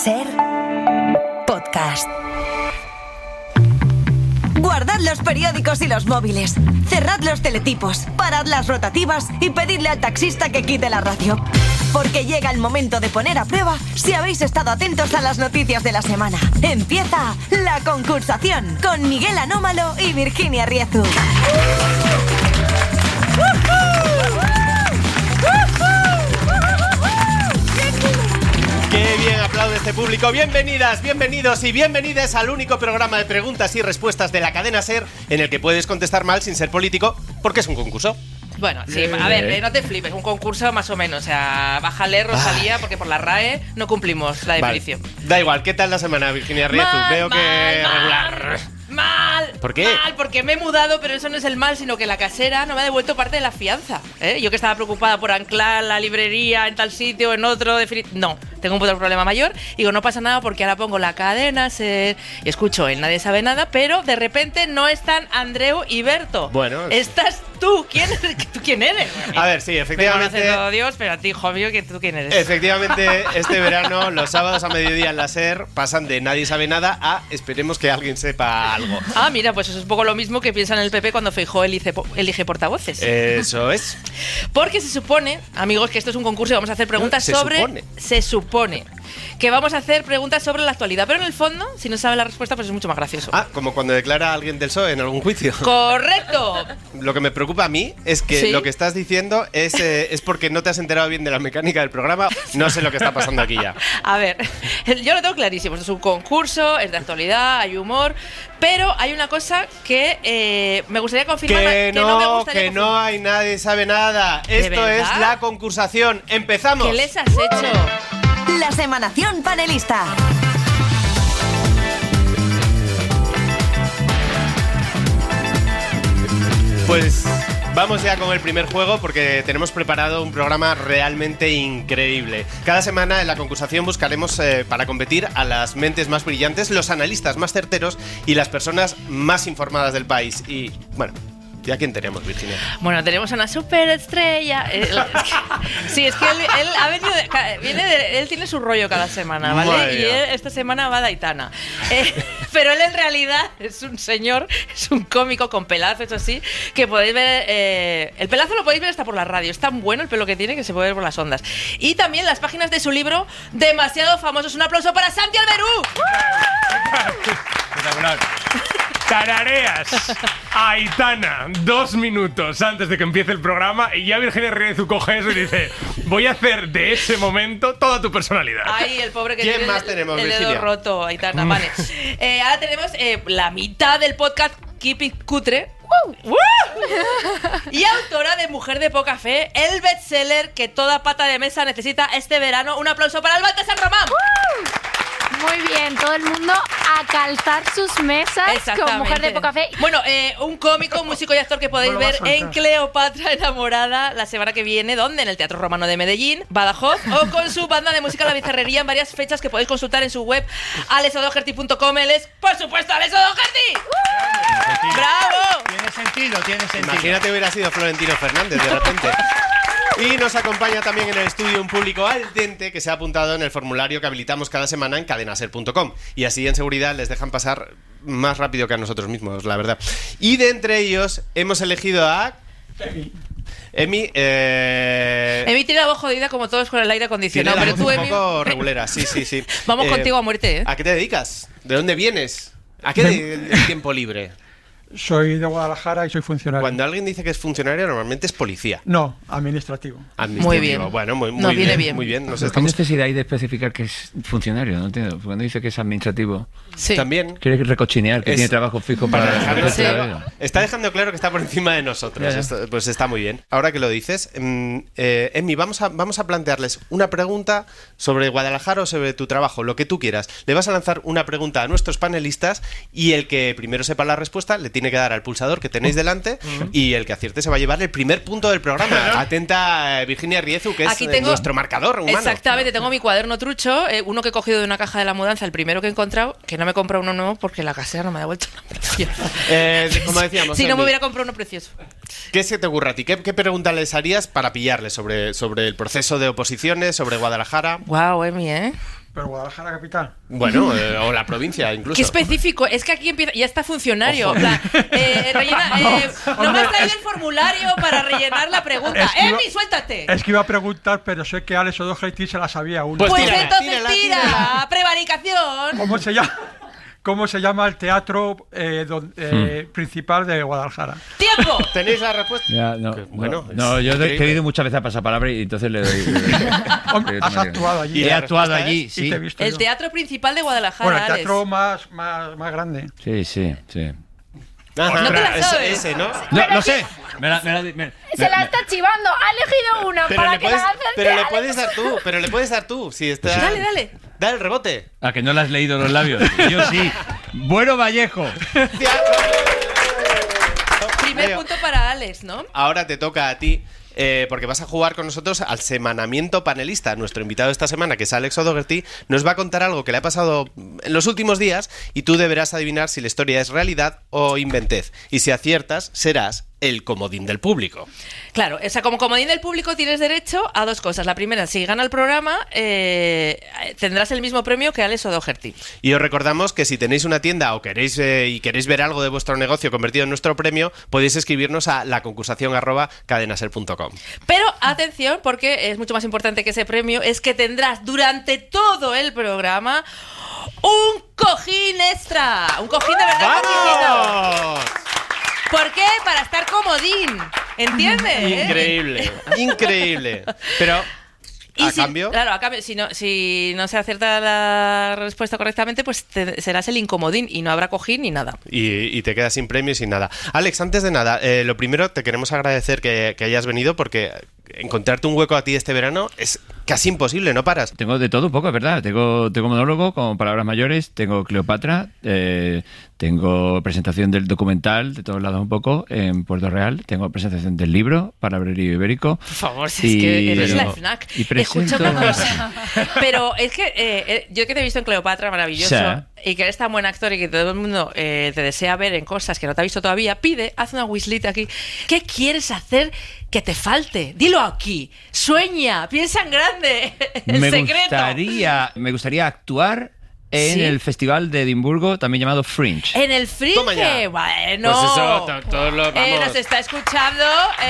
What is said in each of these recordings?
Ser podcast. Guardad los periódicos y los móviles. Cerrad los teletipos, parad las rotativas y pedidle al taxista que quite la radio. Porque llega el momento de poner a prueba si habéis estado atentos a las noticias de la semana. Empieza La Concursación con Miguel Anómalo y Virginia Riezu. ¡Qué bien aplaude este público! Bienvenidas, bienvenidos y bienvenidas al único programa de preguntas y respuestas de la cadena SER en el que puedes contestar mal sin ser político, porque es un concurso. Bueno, sí, a ver, no te flipes, un concurso más o menos, o sea, bájale Rosalía, porque por la RAE no cumplimos la definición. Vale. Da igual, ¿qué tal la semana, Virginia Riezu? Veo que regular. Mal. ¿Por qué? Mal, porque me he mudado, pero eso no es el mal, sino que la casera no me ha devuelto parte de la fianza. Yo que estaba preocupada por anclar la librería en tal sitio, en otro, no, tengo un problema mayor. Digo, no pasa nada porque ahora pongo la cadena SER y escucho en Nadie Sabe Nada, pero de repente no están Andreu y Berto. Bueno, estás tú. ¿Tú quién eres? A ver, sí, efectivamente. Me conoce todo Dios, pero a ti, hijo mío, ¿tú quién eres? Efectivamente, este verano, los sábados a mediodía en la SER pasan de Nadie Sabe Nada a esperemos que alguien sepa algo. Ah, mira, pues eso es un poco lo mismo que piensan en el PP cuando Feijóo elige portavoces. Eso es. Porque se supone, amigos, que esto es un concurso y vamos a hacer preguntas Se supone que vamos a hacer preguntas sobre la actualidad, pero en el fondo, si no sabe la respuesta, pues es mucho más gracioso. Ah, como cuando declara a alguien del PSOE en algún juicio. ¡Correcto! Lo que me preocupa a mí es que ¿Sí? Lo que estás diciendo es porque no te has enterado bien de la mecánica del programa. No sé lo que está pasando aquí ya. A ver, yo lo tengo clarísimo. Esto es un concurso, es de actualidad, hay humor, pero hay una cosa que me gustaría confirmar. Que no hay Nadie Sabe Nada. Esto es La Concursación. ¡Empezamos! ¿Qué les has hecho? La Semanación Panelista. Pues vamos ya con el primer juego porque tenemos preparado un programa realmente increíble. Cada semana en La Concursación buscaremos para competir a las mentes más brillantes, los analistas más certeros y las personas más informadas del país. Y bueno, ¿ya quién tenemos, Virginia? Bueno, tenemos a una superestrella. Sí, es que él ha venido él tiene su rollo cada semana, ¿vale? Madre y él, esta semana va de Aitana. Pero él en realidad es un señor, es un cómico con pelazo, eso sí, que podéis ver. El pelazo lo podéis ver hasta por la radio. Es tan bueno el pelo que tiene que se puede ver por las ondas. Y también las páginas de su libro Demasiado Famosos. Un aplauso para Santi Alberú. Espectacular. Tarareas Aitana 2 minutos antes de que empiece el programa y ya Virginia Riezu coge eso y dice: voy a hacer de ese momento toda tu personalidad. Ay, el pobre que ¿Quién tiene más tenemos, el dedo Virginia? roto, Aitana. Vale. Ahora tenemos la mitad del podcast Keep It Cutre. Y autora de Mujer de Poca Fe, el bestseller que toda pata de mesa necesita este verano. Un aplauso para el Baltasar Román. Muy bien, todo el mundo a calzar sus mesas con Mujer de Poca Fe. Bueno, un cómico, músico y actor que podéis ver en Cleopatra Enamorada la semana que viene. ¿Dónde? En el Teatro Romano de Medellín, Badajoz, o con su banda de música La Bizarrería en varias fechas que podéis consultar en su web alesodoherty.com. Él es, por supuesto, Alex O'Doherty. ¡Bravo! Tiene sentido. Imagínate hubiera sido Florentino Fernández de repente. Y nos acompaña también en el estudio un público al dente que se ha apuntado en el formulario que habilitamos cada semana en cadenaser.com. Y así en seguridad les dejan pasar más rápido que a nosotros mismos, la verdad. Y de entre ellos hemos elegido a Emi. Emi tiene la voz jodida como todos con el aire acondicionado. Tiene la Pero voz tú, un Emi, poco regulera, sí. vamos contigo a muerte, ¿eh? ¿A qué te dedicas? ¿De dónde vienes? ¿A qué el tiempo libre? Soy de Guadalajara y soy funcionario. Cuando alguien dice que es funcionario, normalmente es policía. No, administrativo. Muy bien. Bueno, muy viene bien. Muy bien. ¿Qué necesidad hay de especificar que es funcionario? No entiendo. Cuando dice que es administrativo, Sí. También quiere recochinear que tiene trabajo fijo para está dejando claro que está por encima de nosotros. Ya. Esto, pues está muy bien. Ahora que lo dices, Emi, vamos a plantearles una pregunta sobre Guadalajara o sobre tu trabajo, lo que tú quieras. Le vas a lanzar una pregunta a nuestros panelistas y el que primero sepa la respuesta le tiene que dar al pulsador que tenéis delante y el que acierte se va a llevar el primer punto del programa. Atenta, Virginia Riezu, que Aquí es tengo, nuestro marcador humano. Exactamente, tengo mi cuaderno trucho, uno que he cogido de una caja de la mudanza, el primero que he encontrado, que no me he comprado uno nuevo porque la casera no me ha devuelto una preciosa. Como decíamos, si no Emi, me hubiera comprado uno precioso. ¿qué se te ocurre a ti? ¿Qué pregunta les harías para pillarle sobre el proceso de oposiciones, sobre Guadalajara? Guau, Emi, Pero Guadalajara capital. Bueno, o la provincia incluso. Qué específico, es que aquí empieza, ya está funcionario. En plan, no me has traído el formulario para rellenar la pregunta. ¡Emi, suéltate! Es que iba a preguntar, pero sé que Alex O'Doherty se la sabía una. Pues tírala, entonces tírala. tira, prevaricación. ¿Cómo se llama el teatro principal de Guadalajara? ¡Tiempo! ¿Tenéis la respuesta? Ya, no, bueno, no, yo he increíble. querido muchas veces a pasapalabra y entonces le doy. Hombre, has actuado allí. ¿Y He la actuado respuesta allí, es? sí. Y te he visto El yo. teatro principal de Guadalajara, Bueno, el Alex. teatro más grande. Sí, sí, sí. Ajá, No te la sabes. ese, ¿no? No, lo sé. Se la está chivando. Ha elegido una Pero para le que puedes, la acierte pero le Alex. puedes dar tú, si está. Dale. Da el rebote. ¿A que no le has leído los labios? Yo sí. Bueno, Vallejo. Primer Leo, punto para Alex, ¿no? ahora te toca a ti. Porque vas a jugar con nosotros al semanamiento panelista. Nuestro invitado esta semana, que es Alex O'Doherty, nos va a contar algo que le ha pasado en los últimos días y tú deberás adivinar si la historia es realidad o inventez. Y si aciertas, serás el comodín del público. Claro, o sea, como comodín del público tienes derecho a dos cosas. La primera, si gana el programa, tendrás el mismo premio que Alex O'Doherty. Y os recordamos que si tenéis una tienda o queréis ver algo de vuestro negocio convertido en nuestro premio, podéis escribirnos a laconcursación@cadenaser.com. Pero atención, porque es mucho más importante que ese premio, es que tendrás durante todo el programa un cojín extra. Un cojín de verdad chiquito. ¡Vamos! ¿Por qué? Para estar comodín. ¿Entiendes? Increíble. Pero Y a si, cambio, claro, a cambio, si no se acierta la respuesta correctamente, pues serás el incomodín y no habrá cojín ni nada. y te quedas sin premio y sin nada. Alex, antes de nada, lo primero te queremos agradecer que hayas venido, porque encontrarte un hueco a ti este verano es casi imposible, no paras. Tengo de todo un poco, es verdad. Tengo monólogo con palabras mayores, tengo Cleopatra, tengo presentación del documental de todos lados un poco en Puerto Real, tengo presentación del libro Palabrerío Ibérico. Por favor, si es que eres la FNAC. Y presento... Escucha una cosa. Pero es que yo que te he visto en Cleopatra, maravilloso, y que eres tan buen actor y que todo el mundo te desea ver en cosas que no te ha visto todavía, haz una wishlist aquí. ¿Qué quieres hacer que te falte? Dilo aquí. Sueña, piensa en grande. El secreto. Me gustaría actuar en ¿Sí? el Festival de Edimburgo, también llamado Fringe. En el Fringe. Toma ya. Bueno. Pues eso, todos los vamos. Nos está escuchando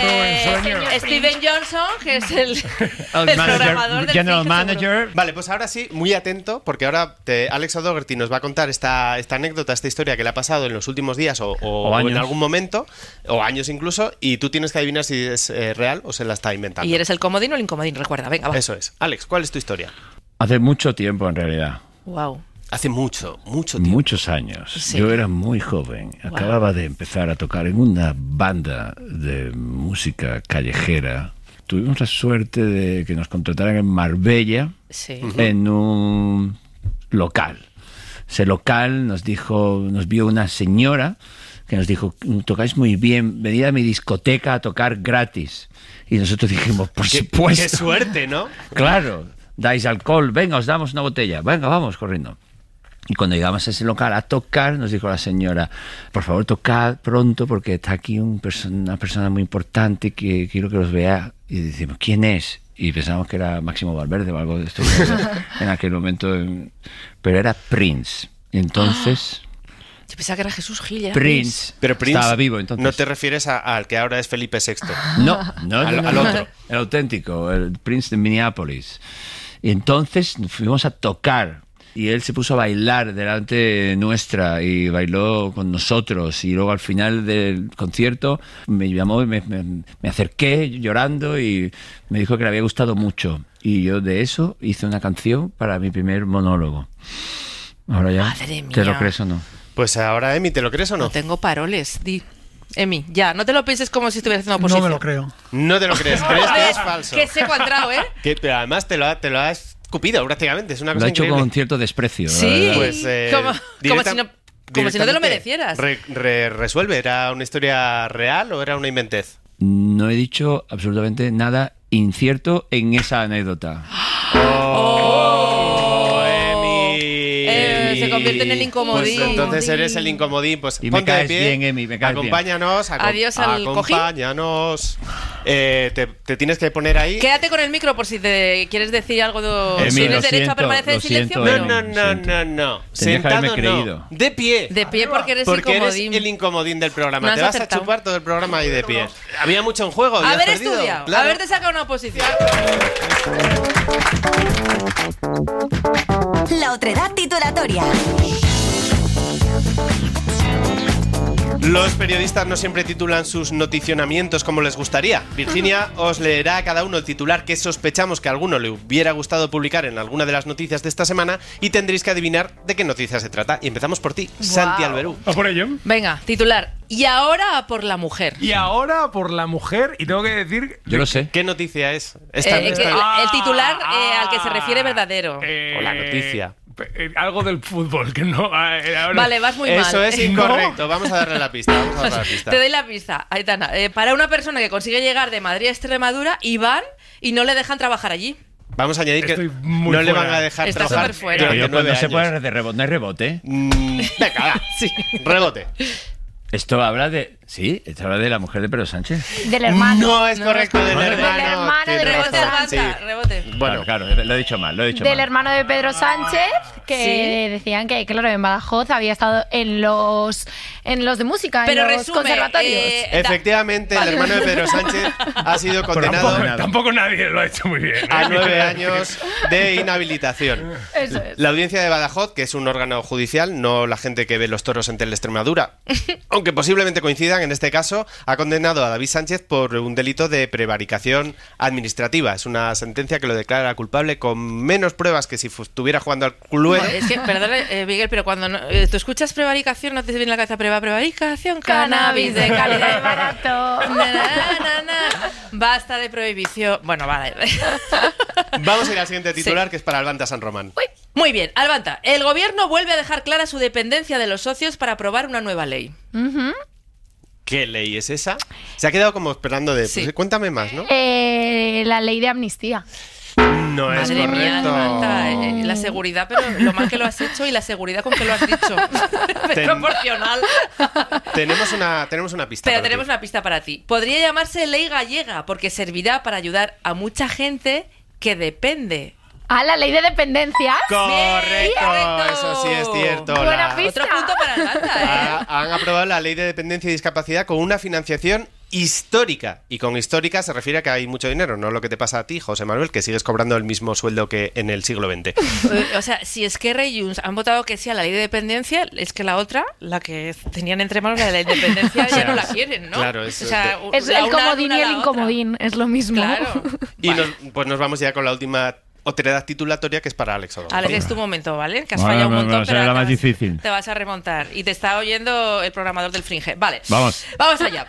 sueño. Steven Johnson, que es el programador del General Fringe, Manager. Vale, pues ahora sí, muy atento, porque ahora Alex O'Doherty nos va a contar esta anécdota, esta historia que le ha pasado en los últimos días o en años. algún momento, o años incluso, y tú tienes que adivinar si es real o se la está inventando. ¿Y eres el comodín o el incomodín? Recuerda, venga, va. Eso es. Alex, ¿cuál es tu historia? Hace mucho tiempo, en realidad. Wow. Hace mucho tiempo. Muchos años. Sí. Yo era muy joven. Wow. Acababa de empezar a tocar en una banda de música callejera. Tuvimos la suerte de que nos contrataran en Marbella, Sí. en un local. Ese local nos vio una señora que nos dijo: tocáis muy bien, venid a mi discoteca a tocar gratis. Y nosotros dijimos: por supuesto. Qué suerte, ¿no? Claro, dais alcohol, venga, os damos una botella, venga, vamos, corriendo. Y cuando llegamos a ese local a tocar, nos dijo la señora: por favor, tocad pronto porque está aquí una persona muy importante que quiero que los vea. Y decimos: ¿quién es? Y pensamos que era Máximo Valverde o algo de esto en aquel momento. Pero era Prince. Y entonces... Yo pensaba que era Jesús Gil. ¿Ya? Prince. Pero Prince, estaba vivo entonces. no te refieres al que ahora es Felipe VI. No, Al otro. El auténtico, el Prince de Minneapolis. Y entonces fuimos a tocar y él se puso a bailar delante nuestra y bailó con nosotros. Y luego al final del concierto me llamó y me acerqué llorando y me dijo que le había gustado mucho. Y yo de eso hice una canción para mi primer monólogo. Ahora ya, Madre mía. ¿te lo crees o no? Pues ahora, Emi, ¿te lo crees o no? No tengo paroles. Di. Emi, ya, no te lo pienses como si estuvieras haciendo oposición. No me lo creo. No te lo crees, crees que es falso. Que seco ha entrado, ¿eh? Pero además te lo ha escupido prácticamente, es una Lo cosa ha hecho increíble. con cierto desprecio. la Sí. verdad. Pues, como si no te lo directamente, merecieras. Resuelve, ¿era una historia real o era una inventez? No he dicho absolutamente nada incierto en esa anécdota. Emi. Se convierte en el incomodín. Pues entonces eres el incomodín. Pues Y me ponte de caes pie. bien, Emi, me caes bien. Acompáñanos. Adiós al cojín. Acompáñanos. Te tienes que poner ahí. Quédate con el micro por si te quieres decir algo. Mira, ¿Tienes derecho a permanecer en silencio? No. Sentado no. De pie. De pie porque eres incomodín. Eres el incomodín del programa. No te has vas acertado. a chupar todo el programa ahí de pie. Había mucho en juego. y has Haber perdido. estudiado, Claro. haberte sacado una oposición. La otredad titulatoria. Los periodistas no siempre titulan sus noticionamientos como les gustaría. Virginia os leerá a cada uno el titular que sospechamos que a alguno le hubiera gustado publicar en alguna de las noticias de esta semana y tendréis que adivinar de qué noticia se trata. Y empezamos por ti, Santi Alberú. ¿Va por ello? Venga, titular. Y ahora a por la mujer. Y ahora por la mujer, y tengo que decir... Yo lo sé. ¿Qué noticia es? El titular al que se refiere verdadero. O la noticia. Algo del fútbol, que no... Vale, vas muy mal. Eso es incorrecto. Vamos a darle la pista. Te doy la pista, Aitana. Para una persona que consigue llegar de Madrid a Extremadura y van y no no le dejan trabajar allí. Vamos a añadir que Estoy muy no le fuera. van a dejar Está trabajar súper fuera. durante Oye, pues 9 no se años. puede de rebote, no hay rebote. Venga, va. Sí. Rebote. Esto habla de... Sí, esto habla de la mujer de Pedro Sánchez. Del hermano. No es correcto, del hermano. Del hermano de Tienes Pedro Rebote, razón, Sánchez. Almanza, rebote. Bueno, claro, lo he dicho mal, Del hermano de Pedro Sánchez, que decían que, claro, en Badajoz había estado en los de música, Pero en los resume, conservatorios. efectivamente, el hermano de Pedro Sánchez ha sido condenado Tampoco nadie lo ha hecho muy bien. a 9 años de inhabilitación. Eso es. La audiencia de Badajoz, que es un órgano judicial, no la gente que ve los toros en Teleextremadura, aunque posiblemente coincidan en este caso, ha condenado a David Sánchez por un delito de prevaricación administrativa. Es una sentencia que lo declara culpable con menos pruebas que si estuviera jugando al Cluedo. Es que, perdón, Miguel, pero cuando tú escuchas prevaricación, ¿no te viene a la cabeza prevaricación? Cannabis de calidad y barato. Basta de prohibición. Bueno, vale. Vamos a ir al siguiente titular, que es para Albanta San Román. Muy bien, Albanta. El gobierno vuelve a dejar clara su dependencia de los socios para aprobar una nueva ley. ¿Qué ley es esa? Se ha quedado como esperando de... Sí. Pues, cuéntame más, ¿no? La ley de amnistía. No es Madre mía, correcto. Albanta, la seguridad, pero lo mal que lo has hecho y la seguridad con que lo has dicho. Es proporcional. Tenemos una pista. Pero para tenemos ti. una pista para ti. Podría llamarse ley gallega porque servirá para ayudar a mucha gente que depende. Ah, la ley de dependencia. Correcto, correcto. eso sí es cierto. Buena pista. Otro punto para Albanta, Han aprobado la ley de dependencia y discapacidad con una financiación histórica. Y con histórica se refiere a que hay mucho dinero, no lo que te pasa a ti, José Manuel, que sigues cobrando el mismo sueldo que en el siglo XX. O sea, si Esquerra y Junts han votado que sí a la ley de dependencia, es que la otra, la que tenían entre manos, la de la independencia, ya no la quieren, ¿no? Claro, es- o sea, Es la el una comodín anula y el la otra. incomodín, es lo mismo. Claro. Y nos vamos ya con la última otredad titulatoria, que es para Alex Orondo. Alex, es tu momento, ¿vale? Que has Bueno, fallado un bueno, montón, será pero la más te vas- difícil. Te vas a remontar. Y te está oyendo el programador del Fringe. Vale. Vamos. Vamos allá.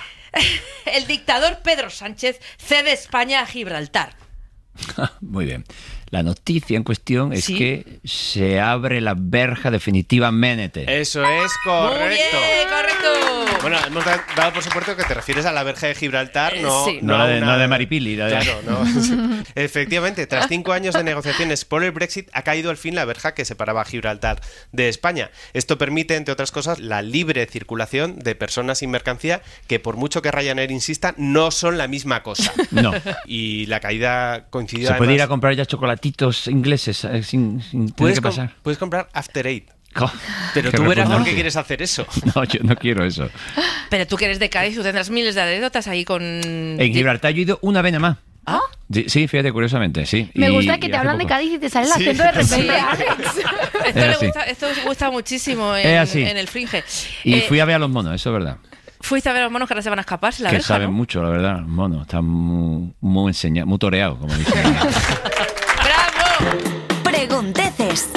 El dictador Pedro Sánchez cede España a Gibraltar. Muy bien. La noticia en cuestión es Sí. que se abre la verja definitivamente. Eso es correcto. Muy bien, correcto. Bueno, hemos dado por supuesto que te refieres a la verja de Gibraltar, no, Sí. No, a la de, una- no de Maripili. La de... Claro, no. Efectivamente, tras 5 años de negociaciones por el Brexit, ha caído al fin la verja que separaba a Gibraltar de España. Esto permite, entre otras cosas, la libre circulación de personas y mercancía que, por mucho que Ryanair insista, no son la misma cosa. No. Y la caída coincidió Se puede ir a además- comprar ya chocolatitos ingleses sin tener que pasar. puedes comprar After Eight. Jo, Pero qué tú verás por repugnante. qué quieres hacer eso. No, yo no quiero eso. Pero tú que eres de Cádiz, tú tendrás miles de anécdotas ahí con... En Gibraltar yo he ido una vez nada más. ¿Ah? Sí, fíjate, curiosamente, sí. Me Y- gusta que y te hace hablan de poco. Cádiz y te sale el Sí. acento de repente, Sí. Alex. Esto os gusta muchísimo Es así. en el Fringe. Y fui a ver a los monos, eso es verdad. Fuiste a ver a los monos que ahora se van a escapar, la Que verja, saben ¿no? mucho, la verdad, los monos. Están muy enseñados, muy toreados, como dicen. ¡Bravo! Pregunteces.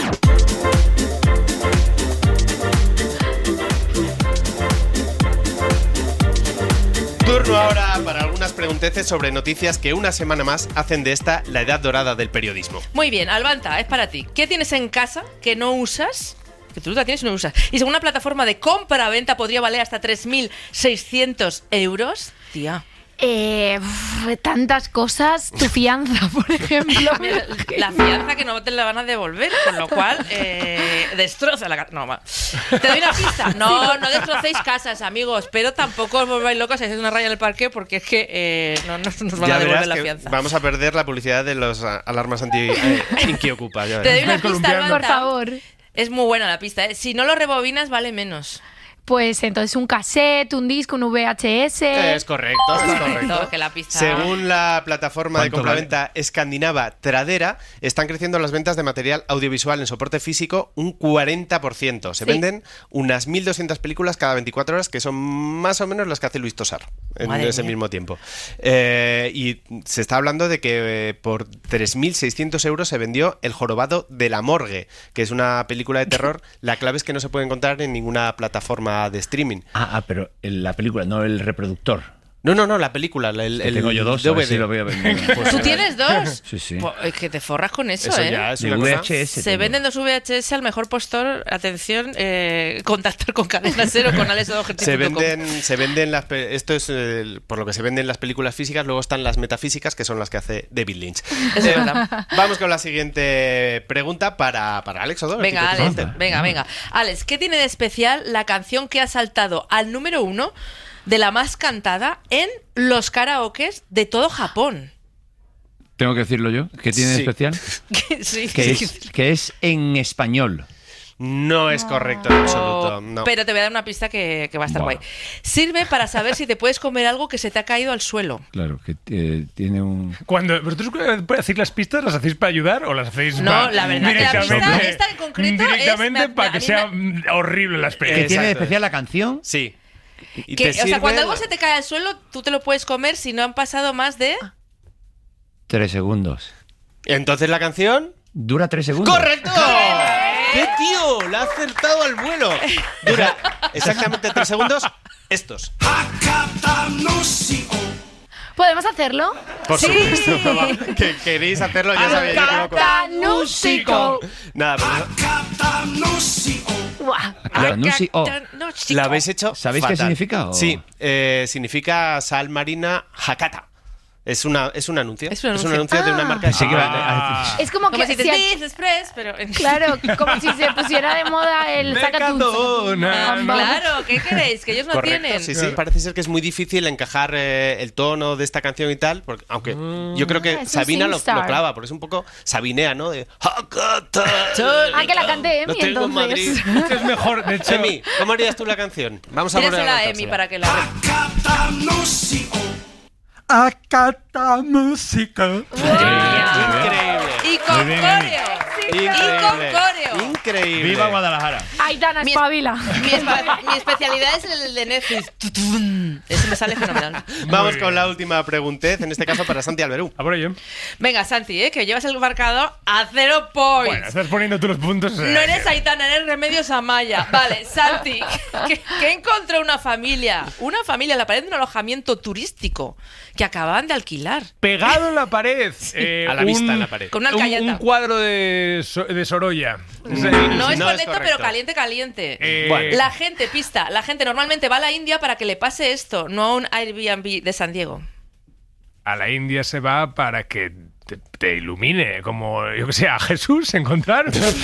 Turno ahora para algunas pregunteces sobre noticias que una semana más hacen de esta la edad dorada del periodismo. Muy bien, Albanta, es para ti. ¿Qué tienes en casa que no usas? Que tú la tienes y no usas. Y según una plataforma de compra-venta podría valer hasta 3.600 euros. Tía. Tantas cosas. Tu fianza, por ejemplo. Mira, la fianza que no te la van a devolver, con lo cual destroza la casa. No, te doy una pista. No destrocéis casas, amigos, pero tampoco os volváis locos si hacéis una raya en el parque, porque es que no nos van a devolver la fianza. Vamos a perder la publicidad de los alarmas anti-Inkiocupa. Te doy una pista, por favor. Es muy buena la pista, ¿eh? Si no lo rebobinas, vale menos. Pues entonces un cassette, un disco, un VHS. Es correcto, es correcto. Que la pista... Según la plataforma de compraventa escandinava Tradera, están creciendo las ventas de material audiovisual en soporte físico un 40%. Se venden unas 1.200 películas cada 24 horas, que son más o menos las que hace Luis Tosar en ese mismo tiempo. Y se está hablando de que por 3.600 euros se vendió El jorobado de la morgue, que es una película de terror. La clave es que no se puede encontrar en ninguna plataforma de streaming. Pero la película, no el reproductor. No, la película. Tengo yo dos, DVD. sí lo voy a vender. Pues ¿tú tienes dos? Sí. Pues es que te forras con eso, Eso ¿eh? ya es De una cosa. VHS. Se venden dos VHS al mejor postor. Atención, contactar con Cadena Cero, con Se venden esto es por lo que se venden las películas físicas. Luego están las metafísicas, que son las que hace David Lynch. Es verdad. Vamos con la siguiente pregunta para Alex O'Donnell. Venga, Alex, venga. Alex, ¿qué tiene de especial la canción que ha saltado al número 1 de la más cantada en los karaokes de todo Japón? ¿Tengo que decirlo yo? ¿Qué tiene de Sí. especial? Sí. Que es en español. No es correcto en absoluto. No. Pero te voy a dar una pista que va a estar Buah. guay. Sirve para saber si te puedes comer algo que se te ha caído al suelo. Claro, que tiene un... ¿Vosotros hacéis las pistas? ¿Las hacéis para ayudar o las hacéis No, la verdad que la pista esta en concreto es- directamente para a que mí sea horrible la ¿Qué experiencia? tiene de Exacto. especial la canción? Sí. Y Que, te o sea, sirve cuando algo se te cae al suelo, tú te lo puedes comer si no han pasado más de... 3 segundos. Entonces la canción... ¿Dura 3 segundos? ¡Correcto! ¡Qué tío! ¡La ha acertado al vuelo! Dura exactamente 3 segundos. Estos. ¿Podemos hacerlo? Por supuesto. Va. Que queréis hacerlo, ya sabéis. yo creo que- Catanúsico. Nada, pero Buah. Akatanúsico. la habéis hecho. ¿Sabéis qué fatal. significa, o? Sí, significa sal marina Hakata. Es un anuncio. Es un anuncio. De una marca de Pensé que iba Ah. Es como Como que si te si dices Express, pero... claro, como si se pusiera de moda el Mercadona. Claro, ¿qué queréis? Que ellos no Correcto, tienen. sí, parece ser que es muy difícil encajar el tono de esta canción y tal, porque, aunque yo creo que Es un Sabina lo SingStar. clava, porque es un poco sabinea, ¿no? De Hakata. Ah, que la cante Lo Emi, tengo en Madrid. entonces. Es mejor, de hecho. Emi, ¿cómo harías tú la canción? Vamos a volver Tírasela a a Emi cantársela. para que la... Acatamusico. Increíble. Y con Muy bien, coreo. Increíble. Y con coreo. Increíble. ¡Viva Guadalajara! Aitana, Mi- espabila. Mi especialidad es el de Netflix. Ese me sale fenomenal. Vamos Muy con bien. la última preguntez, en este caso para Santi Alberú. A por ello. Venga, Santi, que llevas el marcador a 0 points. Bueno, estás poniendo tú los puntos. No eres Aitana, eres Remedios Amaya. Vale, Santi, ¿qué encontró una familia? Una familia en la pared de un alojamiento turístico que acababan de alquilar. Pegado en la pared. A la vista en la pared. Con una alcayata. Un cuadro de Sorolla. No es no es correcto, correcto. pero caliente. Bueno. La gente normalmente va a la India para que le pase esto, no a un Airbnb de San Diego. A la India se va para que te ilumine, como, yo que sé, a Jesús encontrar. No lo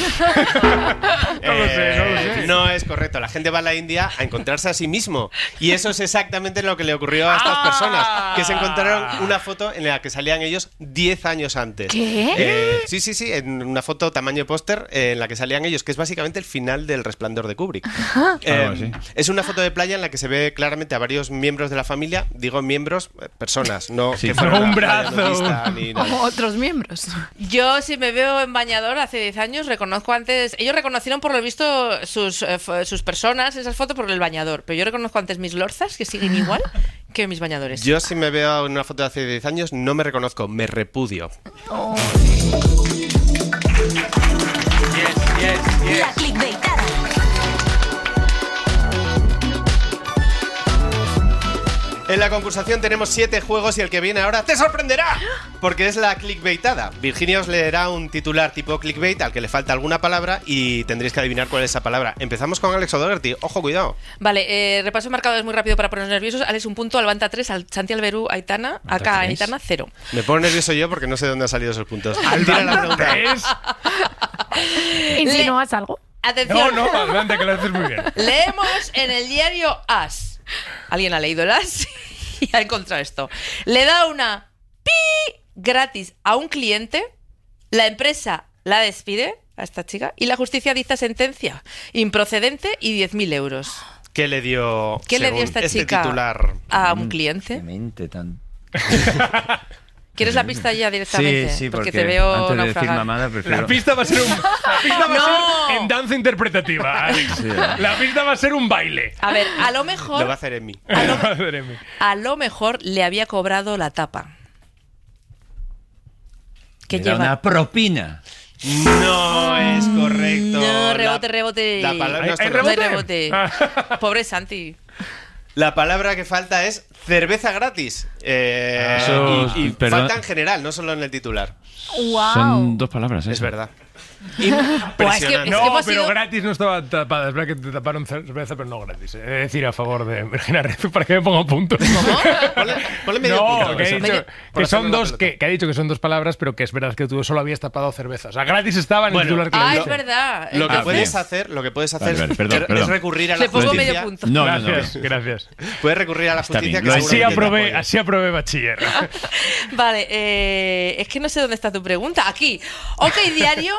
sé. No es correcto. La gente va a la India a encontrarse a sí mismo. Y eso es exactamente lo que le ocurrió a estas personas. Que se encontraron una foto en la que salían ellos 10 años antes. ¿Qué? Sí. En una foto tamaño póster en la que salían ellos, que es básicamente el final del Resplandor de Kubrick. Algo así. Es una foto de playa en la que se ve claramente a varios miembros de la familia. Digo miembros, personas, no Sí, que no fueran un la playa brazo. nudista ni nada. Otros miembros. Yo, si me veo en bañador hace 10 años, reconozco antes. Ellos reconocieron por lo visto sus personas, esas fotos, por el bañador. Pero yo reconozco antes mis lorzas, que siguen igual, que mis bañadores. Yo, si me veo en una foto de hace 10 años, no me reconozco, me repudio. La clickbaitada. En la concursación tenemos 7 juegos y el que viene ahora te sorprenderá, porque es la clickbaitada. Virginia os leerá un titular tipo clickbait al que le falta alguna palabra y tendréis que adivinar cuál es esa palabra. Empezamos con Alex O'Doherty. Ojo, cuidado. Vale, repaso marcadores muy rápido para ponernos nerviosos. Alex 1 punto, Albanta 3, Santi Alberú, Aitana, acá Aitana 0. Me pongo nervioso yo porque no sé dónde han salido esos puntos. Tira la pregunta. ¿Insinúas algo? Atención. No, adelante, que lo haces muy bien. Leemos en el diario As. ¿Alguien ha leído el As? Y ha encontrado esto. Le da una pi gratis a un cliente, la empresa la despide a esta chica y la justicia dicta sentencia improcedente y 10.000 euros. ¿Qué le dio, ¿Qué le dio esta este chica titular a un cliente? Qué mente tan... ¿Quieres la pista ya directamente? Sí, porque te veo antes de naufragar. decir mamada prefiero... La pista va a ser No. en danza interpretativa, Alex. Sí. La pista va a ser un baile. A ver, a lo lo mejor va a hacer en mí? a lo mejor le había cobrado la tapa. ¿Qué Era lleva? una propina. No es correcto. No, rebote. La palabra no es ¿Hay correcta. rebote? Pobre Santi. La palabra que falta es cerveza gratis. Eso, y perdón. falta en general, no solo en el titular. ¡Wow! Son 2 palabras, ¿eh? Es verdad. Buah, es que Impresionante. No, hemos pero sido- gratis no estaba tapada. Es verdad que te taparon cerveza, pero no gratis. He de decir a favor de Virginia Rezu para que me ponga puntos. Ponle medio punto. No, que, eso. he dicho, Por que son hacerle la dos, pelota. que ha dicho que son 2 palabras, pero que es verdad que tú solo habías tapado cerveza. O sea, gratis estaba en el Bueno, titular que le Ah, es diste. verdad. Lo que Ah, puedes bien. hacer, Vale, perdón. es recurrir a la Le pongo justicia. medio punto. No, Gracias, gracias. Puedes recurrir a la Está justicia bien, que lo seguramente Así te apoye. aprobé bachiller. Vale, es que no sé dónde está tu pregunta. Aquí, OK Diario,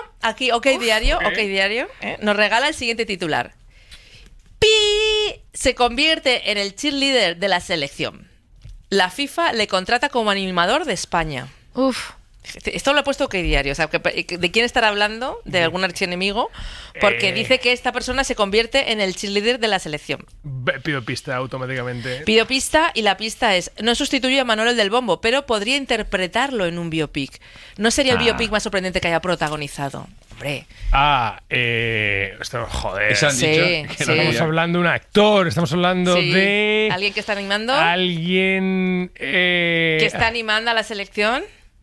nos regala el siguiente titular. Pi se convierte en el cheerleader de la selección. La FIFA le contrata como animador de España. Uf. Esto lo he puesto OK Diario. O sea, ¿de quién estará hablando? ¿De algún archienemigo? Porque dice que esta persona se convierte en el cheerleader de la selección. Pido pista automáticamente. Pido pista y la pista es: no sustituye a Manuel el del Bombo, pero podría interpretarlo en un biopic. ¿No sería el biopic más sorprendente que haya protagonizado? Hombre. Esto, joder. Eso han Sí, dicho. sí. Que no Estamos había. hablando de un actor, estamos hablando Sí. de... ¿Alguien que está animando? Alguien... ¿Que está animando a la selección?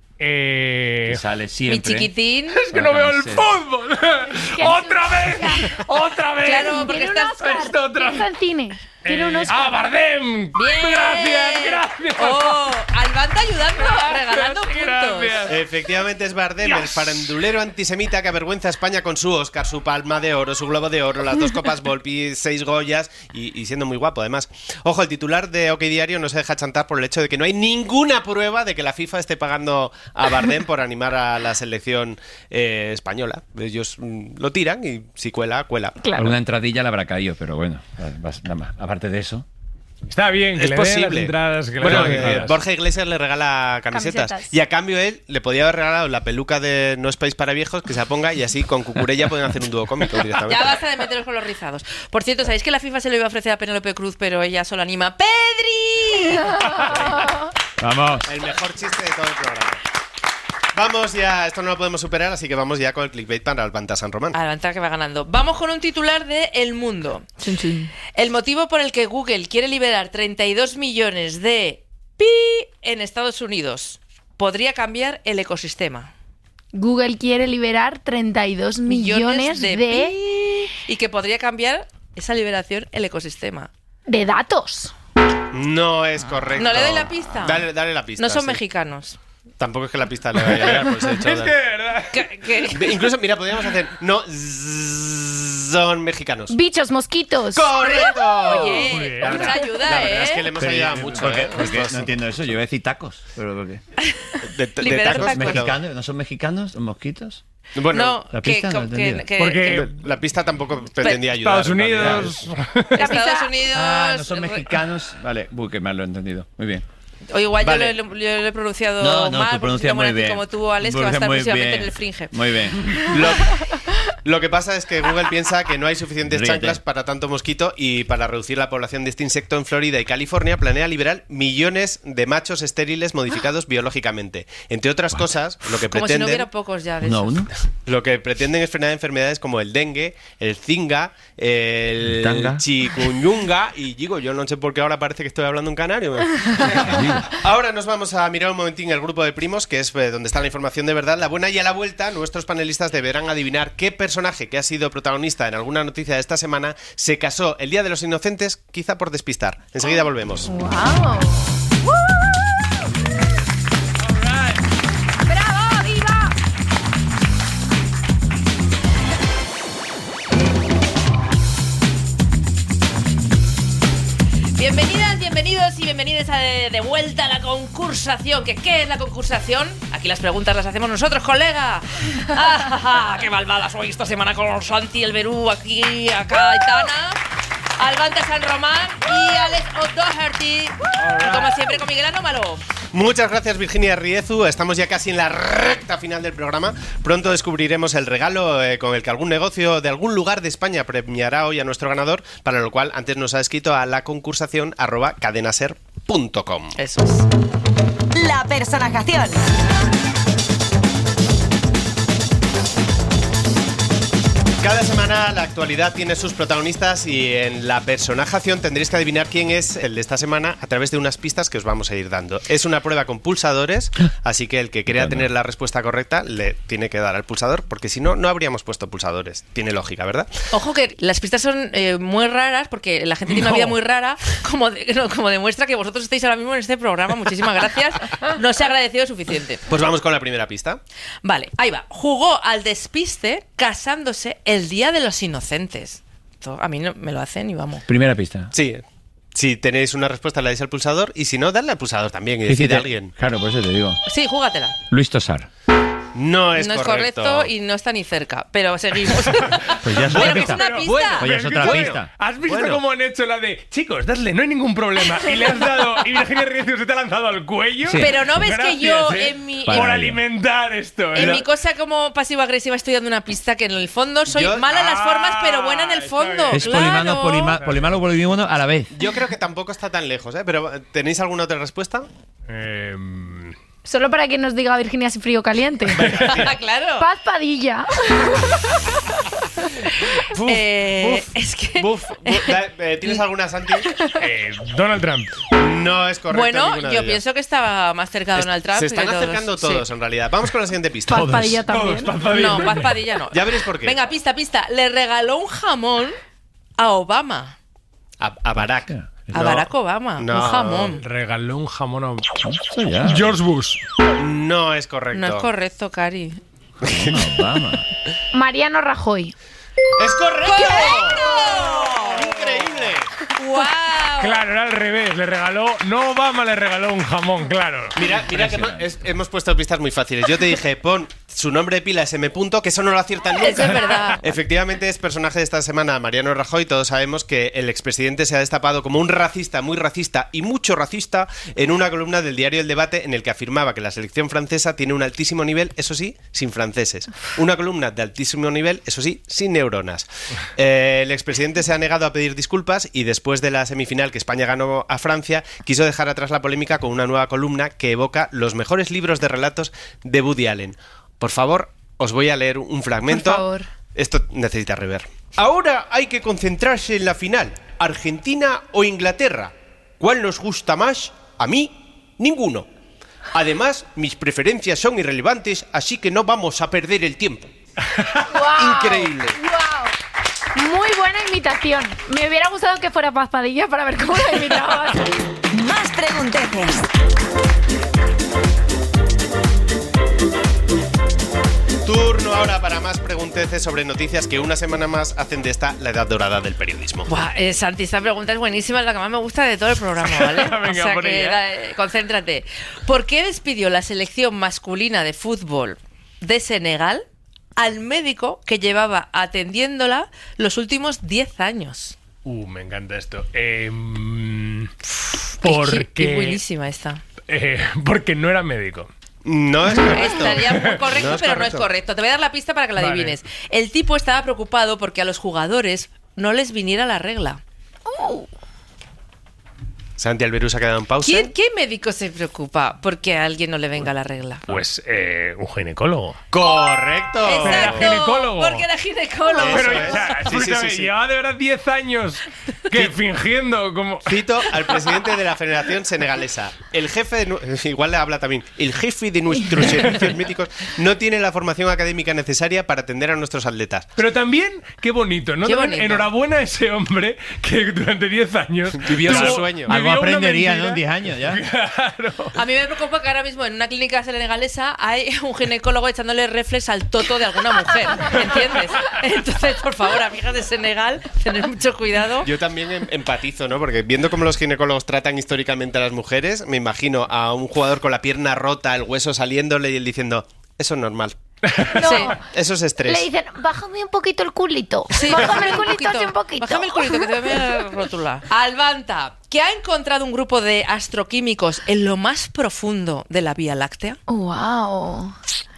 Que sale Mi siempre. chiquitín. Es que no veo el fútbol. ¡Otra vez! ¡Otra vez! Claro, porque Tiene un estás... Oscar. Esto otra Está en cine. Tiene un Oscar. ¡Ah, Bardem! ¡Bien! Gracias. ¡Oh! Albanta ayudando, regalando puntos. Gracias. Efectivamente es Bardem, Dios. el farandulero antisemita que avergüenza a España con su Oscar, su Palma de Oro, su Globo de Oro, las 2 copas Volpi, 6 Goyas y siendo muy guapo además. Ojo, el titular de OK Diario no se deja chantar por el hecho de que no hay ninguna prueba de que la FIFA esté pagando a Bardem por animar a la selección española. Ellos lo tiran y si cuela, cuela. Claro. Alguna entradilla le habrá caído, pero bueno, nada más. Aparte de eso. Está bien que Es le den las posible. entradas. Que le Bueno, den las entradas. Borja Iglesias le regala camisetas. Camisetas. Y a cambio él le podía haber regalado la peluca de No es país para viejos, que se la ponga y así con Cucurella pueden hacer un dúo cómico directamente. Ya basta de meteros con los rizados. Por cierto, ¿sabéis que la FIFA se lo iba a ofrecer a Penélope Cruz, pero ella solo anima ¡Pedri! Vamos. El mejor chiste de todo el programa. Vamos ya, esto no lo podemos superar, así que vamos ya con el clickbait para Albanta San Román. Adelanta que va ganando. Vamos con un titular de El Mundo. El motivo por el que Google quiere liberar 32 millones de pi en Estados Unidos podría cambiar el ecosistema. Google quiere liberar 32 millones de pi y que podría cambiar esa liberación el ecosistema. datos. No es correcto. ¿No le doy la pista? Dale la pista. No son sí. mexicanos. Tampoco es que la pista le vaya a llegar, pues he hecho Es que, de verdad. Incluso, mira, podríamos hacer. No, son mexicanos. Bichos, mosquitos. ¡Correcto! Oye, Muy bien. mucha ayuda, La verdad es que le hemos ayudado mucho, ¿Por qué? ¿eh? ¿Por qué? Estos- No entiendo eso. Yo iba a decir tacos. ¿Pero por qué? de Liberar tacos, tacos. pero- ¿Mexicanos? ¿No son mexicanos los mosquitos? Bueno, No, la que, pista no he entendido. Porque la pista tampoco pretendía ayudar. Estados en realidad. Unidos. Estados Unidos. Ah, no son mexicanos. Vale, qué mal lo he entendido. Muy bien. O igual Vale. yo lo he pronunciado No, mal, tú pronuncias porque muy soy bien. como tú, Alex, que va a estar Pronuncias muy próximamente bien. en el Fringe. Muy bien. Lo que pasa es que Google piensa que no hay suficientes Ríete. chanclas para tanto mosquito y para reducir la población de este insecto en Florida y California planea liberar millones de machos estériles modificados biológicamente. Entre otras cosas, lo que Como si no pretenden... hubiera pocos ya de No, esos. uno. Lo que pretenden es frenar enfermedades como el dengue, el zinga, el Tanga. chikungunya y digo, yo no sé por qué ahora parece que estoy hablando en canario. Ahora nos vamos a mirar un momentín el grupo de primos, que es donde está la información de verdad, la buena, y a la vuelta nuestros panelistas deberán adivinar qué personaje que ha sido protagonista en alguna noticia de esta semana se casó el Día de los Inocentes, quizá por despistar. Enseguida volvemos. ¡Wow! ¡Bravo, diva! Bienvenidas, bienvenidos y bienvenidas de vuelta a la concursación. ¿Qué es la concursación? Aquí las preguntas las hacemos nosotros, colega. ¡Ah, qué malvada soy esta semana con Santi, el Berú, aquí, acá, Aitana, Albanta San Román y Alex O'Doherty. Y como siempre con Miguel Anómalo. Muchas gracias, Virginia Riezu. Estamos ya casi en la recta final del programa. Pronto descubriremos el regalo con el que algún negocio de algún lugar de España premiará hoy a nuestro ganador, para lo cual antes nos ha escrito a laconcursación@cadenaser.com. Eso es. La personajación. Cada semana la actualidad tiene sus protagonistas y en la personajación tendréis que adivinar quién es el de esta semana a través de unas pistas que os vamos a ir dando. Es una prueba con pulsadores, así que el que crea tener la respuesta correcta le tiene que dar al pulsador, porque si no, no habríamos puesto pulsadores. Tiene lógica, ¿verdad? Ojo que las pistas son muy raras porque la gente tiene una vida muy rara, como demuestra que vosotros estáis ahora mismo en este programa. Muchísimas gracias. No se ha agradecido suficiente. Pues vamos con la primera pista. Vale, ahí va. Jugó al despiste casándose el Día de los Inocentes. Esto a mí no me lo hacen y vamos. Primera pista. Sí. Si tenéis una respuesta, le dais al pulsador, y si no, dadle al pulsador también y decide a alguien. Claro, por eso te digo. Sí, júgatela. Luis Tosar. No es No es correcto. correcto y no está ni cerca, pero seguimos. Pues ya es Pero otra que es pista. una pista. bueno, Pues ya es otra Bueno, pista. ¿has visto Bueno. cómo han hecho la de chicos, dadle, no hay ningún problema? Y le has dado, y Virginia Riezu se te ha lanzado al cuello. Sí. Pero no ves Gracias, que yo ¿eh? en mi... Para Por ello. alimentar esto. En ¿eh? mi cosa como pasivo-agresiva estoy dando una pista que en el fondo soy Yo- mala en las formas, pero buena en el está fondo. bien. Es polimano, Claro. polimalo, polimino a la vez. Yo creo que tampoco está tan lejos, ¿eh? Pero ¿tenéis alguna otra respuesta? Solo para que nos diga Virginia si frío o caliente. Claro. Paz Padilla. Buf, Es que... ¿Tienes alguna, Santi? Donald Trump. No es correcto. Bueno, ninguna de yo ellas. pienso que estaba más cerca de Donald Trump. Se están que todos. acercando todos, Sí. en realidad. Vamos con la siguiente pista. Paz Padilla también. Todos, Paz Padilla. No, Paz Padilla no. Ya veréis por qué. Venga, pista. Le regaló un jamón a Obama. A Barack. A No, Barack Obama. no. Un jamón. Regaló un jamón a Esto ya. George Bush. No es correcto. No es correcto, Cari. Obama. Mariano Rajoy. ¡Es correcto! ¡Correcto! ¡Increíble! ¡Wow! Claro, era al revés. Le regaló, no Obama le regaló un jamón, claro. Mira que hemos puesto pistas muy fáciles. Yo te dije, pon su nombre de pila es M. que eso no lo aciertan nunca. Eso es verdad. Efectivamente es personaje de esta semana Mariano Rajoy. Todos sabemos que el expresidente se ha destapado como un racista, muy racista y mucho racista en una columna del diario El Debate en el que afirmaba que la selección francesa tiene un altísimo nivel, eso sí, sin franceses. Una columna de altísimo nivel, eso sí, sin neuronas. El expresidente se ha negado a pedir disculpas y después de la semifinal que España ganó a Francia, quiso dejar atrás la polémica con una nueva columna que evoca los mejores libros de relatos de Woody Allen. Por favor, os voy a leer un fragmento. Por favor. Esto necesita rever. Ahora hay que concentrarse en la final. ¿Argentina o Inglaterra? ¿Cuál nos gusta más? A mí, ninguno. Además, mis preferencias son irrelevantes, así que no vamos a perder el tiempo. ¡Wow! Increíble. ¡Wow! Muy buena imitación. Me hubiera gustado que fuera Paz Padilla para ver cómo la imitabas. Más pregunteces. Turno ahora para más pregunteces sobre noticias que una semana más hacen de esta la edad dorada del periodismo. Buah, Santi, esta pregunta es buenísima, es la que más me gusta de todo el programa, ¿vale? Venga, o sea por que ella. concéntrate. ¿Por qué despidió la selección masculina de fútbol de Senegal al médico que llevaba atendiéndola los últimos 10 años? Me encanta esto. Qué Porque buenísima esta. porque no era médico. No es correcto. Estaría muy correcto, No es pero no es correcto. correcto. Te voy a dar la pista para que la Vale. adivines. El tipo estaba preocupado porque a los jugadores no les viniera la regla. Santi Alberú se ha quedado en pausa. ¿Qué médico se preocupa porque a alguien no le venga la regla? Pues un ginecólogo. ¡Correcto! Exacto, ginecólogo. porque era ginecólogo. Eso Pero, es. o sea, Sí, sí, escúchame, sí, sí. llevaba de verdad 10 años que fingiendo como... Cito al presidente de la Federación Senegalesa. El jefe igual le habla también. El jefe de nuestros servicios médicos no tiene la formación académica necesaria para atender a nuestros atletas. Pero también, qué bonito, ¿no? Qué También bonito. enhorabuena a ese hombre que durante 10 años Vivió su tuvo- sueño. vivió Algo una aprendería, mentira. ¿no? En 10 años ya. Claro. A mí me preocupa que ahora mismo en una clínica senegalesa hay un ginecólogo echándole reflex al toto de alguna mujer, ¿entiendes? Entonces, por favor, amigas de Senegal, tener mucho cuidado. Yo también empatizo, ¿no? Porque viendo cómo los ginecólogos tratan históricamente a las mujeres, me imagino a un jugador con la pierna rota, el hueso saliéndole y él diciendo, eso es normal. No. Sí. Eso es estrés. Le dicen, bájame un poquito el culito. Sí, bájame el culito así un poquito. Bájame el culito, que te voy a rotular. Albanta, que ha encontrado un grupo de astroquímicos en lo más profundo de la Vía Láctea. Wow.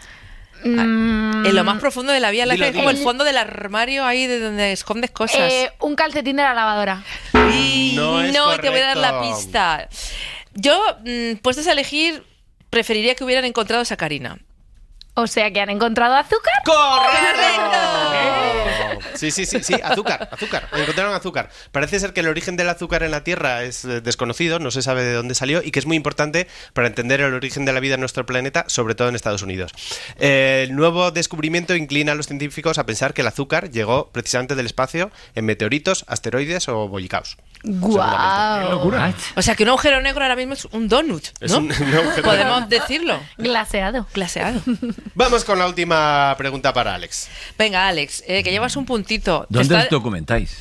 En lo más profundo de la Vía Láctea, Dilo, es como dilo. el fondo del armario ahí de donde escondes cosas. Un calcetín de la lavadora. Y No es y te voy a dar la correcto. pista. Yo, puestos a elegir, preferiría que hubieran encontrado sacarina. O sea que han encontrado azúcar. ¡Correcto! Sí, azúcar. Encontraron azúcar. Parece ser que el origen del azúcar en la Tierra es desconocido, no se sabe de dónde salió y que es muy importante para entender el origen de la vida en nuestro planeta, sobre todo en Estados Unidos. El nuevo descubrimiento inclina a los científicos a pensar que el azúcar llegó precisamente del espacio en meteoritos, asteroides o bollicaos. Guau. Locura. O sea que un agujero negro ahora mismo es un donut, Es ¿no? un agujero Podemos decirlo. Glaseado. Glaseado. Vamos con la última pregunta para Alex. Venga, Alex, que llevas un puntito. ¿Dónde os documentáis?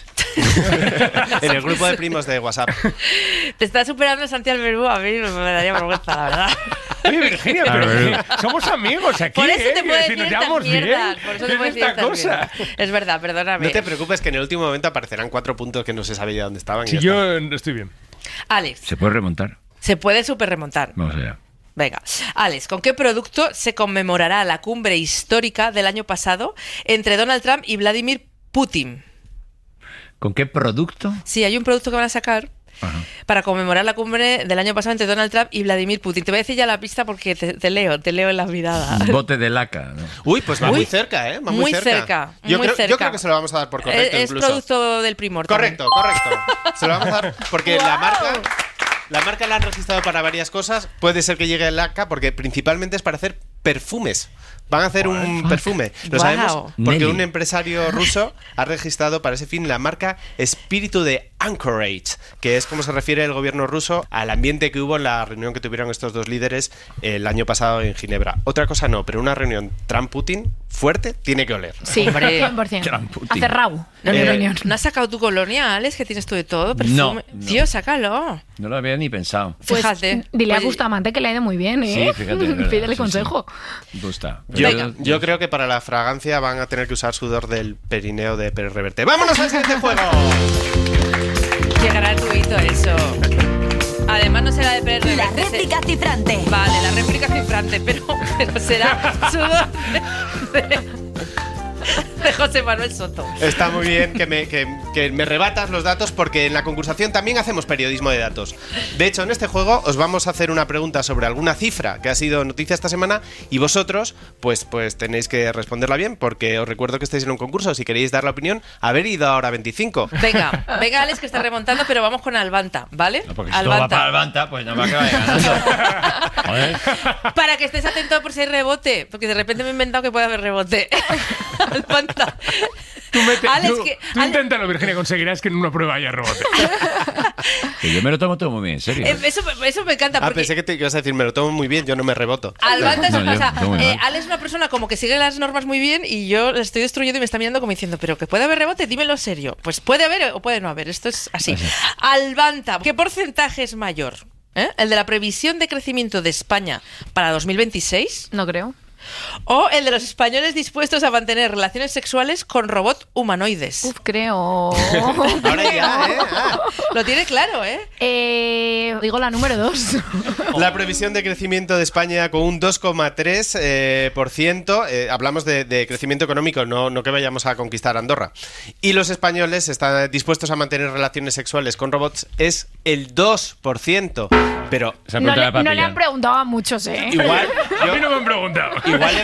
En el grupo de primos de WhatsApp. Te está superando Santi Alberú, a mí me daría vergüenza, la verdad. Oye, Virginia, pero somos amigos aquí, Por eso te ¿eh? puedo Si decir nos estas llevamos bien. mierdas. Por eso te ¿Qué puedo es decir esta estas cosa? mierdas. Es verdad, perdóname. No te preocupes que en el último momento aparecerán 4 puntos que no se sabía dónde estaban. y Si ya yo está. estoy bien. Alex, ¿Se puede remontar? se puede super remontar. Vamos allá. Venga, Alex, ¿con qué producto se conmemorará la cumbre histórica del año pasado entre Donald Trump y Vladimir Putin? ¿Con qué producto? Sí, hay un producto que van a sacar para conmemorar la cumbre del año pasado entre Donald Trump y Vladimir Putin. Te voy a decir ya la pista porque te leo en la mirada. Un bote de laca, ¿no? Uy, pues va Uy, muy cerca, ¿eh? Va muy cerca, Yo, muy creo, cerca. yo creo que se lo vamos a dar por correcto Es incluso. producto del Primor. también. Correcto. Se lo vamos a dar porque la marca la han registrado para varias cosas. Puede ser que llegue el ACA porque principalmente es para hacer perfumes. Van a hacer un perfume. Lo Guau. sabemos porque Nelly. un empresario ruso ha registrado para ese fin la marca Espíritu de Anchorage, que es como se refiere el gobierno ruso al ambiente que hubo en la reunión que tuvieron estos dos líderes el año pasado en Ginebra. Otra cosa no, pero una reunión Trump-Putin fuerte tiene que oler. Sí, Hombre. 100%. Gran Putin. Hace rabo. No, Eh, ¿No has sacado tu colonia, Alex, que tienes tú de todo? Perfume. No. Tío, sácalo. No lo había ni pensado. Pues, Fíjate. dile a Oye, Bustamante que le ha ido muy bien, ¿eh? Sí, fíjate. es verdad. Pídele Sí, consejo. sí. Gusta. Yo creo que para la fragancia van a tener que usar sudor del perineo de Pérez Reverte. ¡Vámonos al siguiente juego! Qué gratuito eso. Además no será de Pérez La Reverte, réplica cifrante. Vale, la réplica cifrante, pero será sudor de José Manuel Soto. Está muy bien que me rebatas los datos porque en la concursación también hacemos periodismo de datos. De hecho, en este juego os vamos a hacer una pregunta sobre alguna cifra que ha sido noticia esta semana y vosotros pues tenéis que responderla bien porque os recuerdo que estáis en un concurso. Si queréis dar la opinión, haber ido ahora 25. Venga, Alex, que está remontando, pero vamos con Albanta, ¿vale? No, porque si todo va para Albanta, pues nada más que vaya ganando. Joder. Para que estés atento por si hay rebote, porque de repente me he inventado que puede haber rebote. Albanta. Tú Alex, tú inténtalo, Virginia, conseguirás que en una prueba haya rebote. Que yo me lo tomo todo muy bien, en serio. Eso me encanta. Ah, Porque pensé que te ibas a decir, me lo tomo muy bien, yo no me reboto. Albanta eso No, yo pasa. tomo muy mal. Alex es una persona como que sigue las normas muy bien y yo la estoy destruyendo y me está mirando como diciendo, pero que puede haber rebote, dímelo serio. Pues puede haber o puede no haber, esto es así. Albanta, ¿qué porcentaje es mayor? ¿El de la previsión de crecimiento de España para 2026 No creo. o el de los españoles dispuestos a mantener relaciones sexuales con robots humanoides. Uf, creo. Ahora ya, ¿eh? Ah. Lo tiene claro, ¿eh? Digo la número 2. La previsión de crecimiento de España con un 2,3%. Hablamos de crecimiento económico, no que vayamos a conquistar Andorra. Y los españoles están dispuestos a mantener relaciones sexuales con robots, es el 2%. Pero No le han preguntado a muchos, ¿eh? igual, A mí no me han preguntado. igual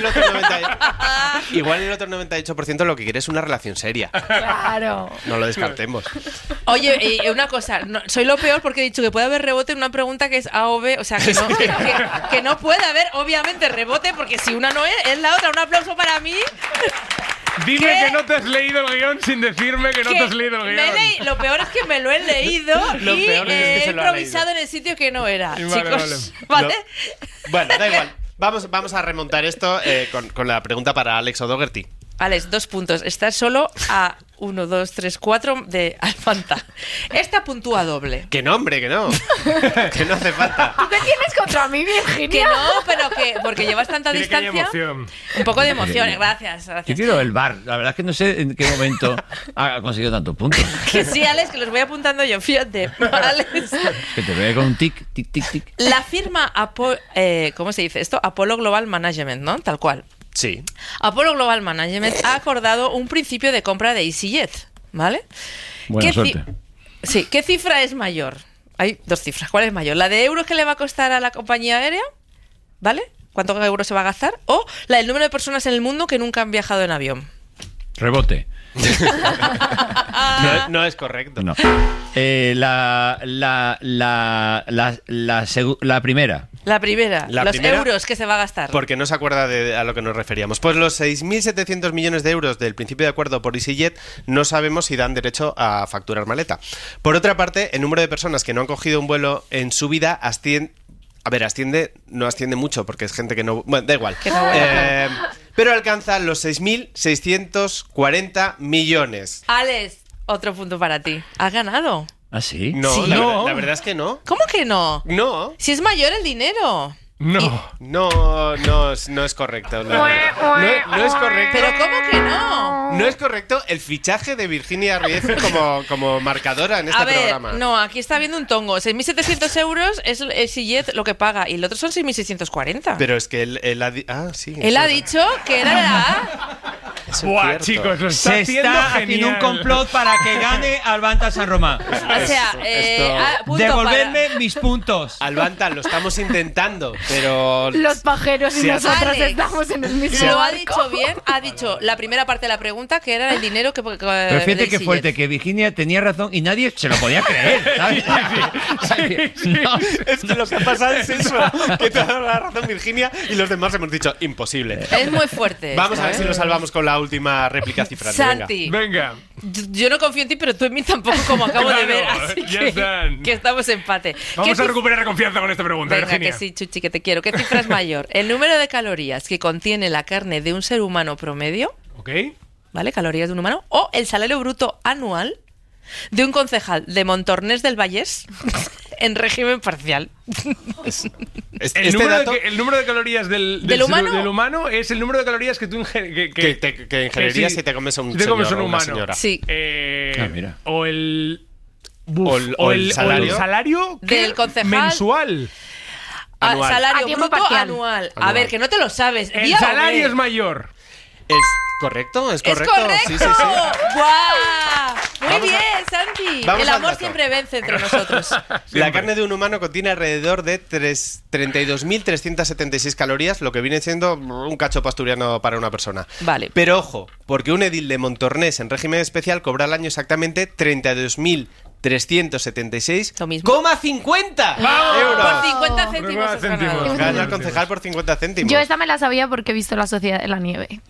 el otro 98% lo que quiere es una relación seria. Claro. No lo descartemos. Oye, una cosa, soy lo peor porque he dicho que puede haber rebote en una pregunta que es A o B, o sea, que no puede haber, obviamente, rebote, porque si una no es la otra. Un aplauso para mí. Dime ¿Qué? que no te has leído el guión sin decirme que no te has leído el guión. Lo peor es que me lo he leído Lo y peor es que he se lo ha improvisado leído. en el sitio que no era, Vale, chicos. ¿Vale? Bueno, da igual. Vamos a remontar esto con la pregunta para Alex O'Doherty. Alex, 2 puntos. Estás solo a 1, 2, 3, 4 de Alfanta. Esta puntúa doble. Que no, hombre, que no. Que no hace falta. ¿Tú qué tienes contra mí, Virginia? Que no, pero que porque llevas tanta Tiene que haya distancia. emoción. Un poco de emoción. Gracias. Yo quiero el bar. La verdad es que no sé en qué momento ha conseguido tantos puntos. Que sí, Alex, que los voy apuntando yo, fíjate. Alex. Que te veo con un tic, tic, tic, tic. La firma ¿cómo se dice esto? Apollo Global Management, ¿no? Tal cual. Sí. Apollo Global Management ha acordado un principio de compra de EasyJet, ¿vale? Buena suerte. Sí, ¿qué cifra es mayor? Hay 2 cifras. ¿Cuál es mayor? ¿La de euros que le va a costar a la compañía aérea? ¿Vale? ¿Cuántos euros se va a gastar? ¿O la del número de personas en el mundo que nunca han viajado en avión? Rebote. No es correcto. No. La primera. La primera, La los primera, euros que se va a gastar. Porque no se acuerda a lo que nos referíamos. Pues los 6.700 millones de euros del principio de acuerdo por EasyJet no sabemos si dan derecho a facturar maleta. Por otra parte, el número de personas que no han cogido un vuelo en su vida no asciende mucho porque es gente que no... Bueno, da igual. Que no vuela. Pero alcanza los 6.640 millones. Alex, otro punto para ti. ¿Has ganado? ¿Ah, sí? No, Sí. la verdad es que no. ¿Cómo que no? No. Si es mayor el dinero. No. No es correcto. No es correcto. ¿Pero cómo que no? No es correcto el fichaje de Virginia Ruiz como marcadora en este A ver, programa. no, aquí está viendo un tongo. 6.700 euros es el EasyJet lo que paga y el otro son 6.640. Pero es que él ha sí, Él ha eso- dicho que era la A. eso es Buah, cierto. chicos, lo está Se haciendo está haciendo genial. un complot para que gane Albanta San Román. O sea, esto- punto Devolverme para- mis puntos. Albanta, lo estamos intentando, pero... Los pajeros y Sí, nosotros Alex, estamos en el mismo Lo ha barco. dicho bien, ha dicho la primera parte de la pregunta que era el dinero que... Pero fíjate que fuerte, que Virginia tenía razón y nadie se lo podía creer, ¿sabes? No, Es que lo que ha pasado es eso, que te ha dado la razón Virginia y los demás hemos dicho imposible. Es muy fuerte. Vamos a ver esto, si lo salvamos con la última réplica cifrante. venga. Santi, Venga. yo no confío en ti, pero tú en mí tampoco, como acabo de Claro, ver. Así ya están. que estamos empate. Vamos ¿Qué a recuperar la confianza con esta pregunta, Venga, Virginia. que sí, Chuchi, que te quiero. ¿Qué cifra es mayor? ¿El número de calorías que contiene la carne de un ser humano promedio? ¿Ok? ¿Vale? Calorías de un humano. ¿O el salario bruto anual de un concejal de Montornés del Vallés en régimen parcial? Este dato el número de calorías del humano es el número de calorías que tú ingieres. que ingerirías si te comes a un señor o una humano. señora. Sí. Mira. O el... O el salario. salario ¿qué? Del concejal. mensual. Anual. Salario A tiempo bruto parcial. anual. A Anual. ver, que no te lo sabes. El Di, hombre. salario es mayor. ¿Es correcto? ¿Es ¡Es correcto? correcto! Sí, sí, sí. ¡Guau! Muy Vamos bien, a- Santi. vamos El al amor dato. siempre vence entre nosotros. La carne de un humano contiene alrededor de 32.376 calorías, lo que viene siendo un cacho asturiano para una persona. Vale. Pero ojo, porque un edil de Montornés en régimen especial cobra al año exactamente 32.376,50 Lo mismo. euros. Por 50 céntimos has céntimos. ganado. Gana el concejal por 50 céntimos. Yo esta me la sabía porque he visto La Sociedad de la Nieve.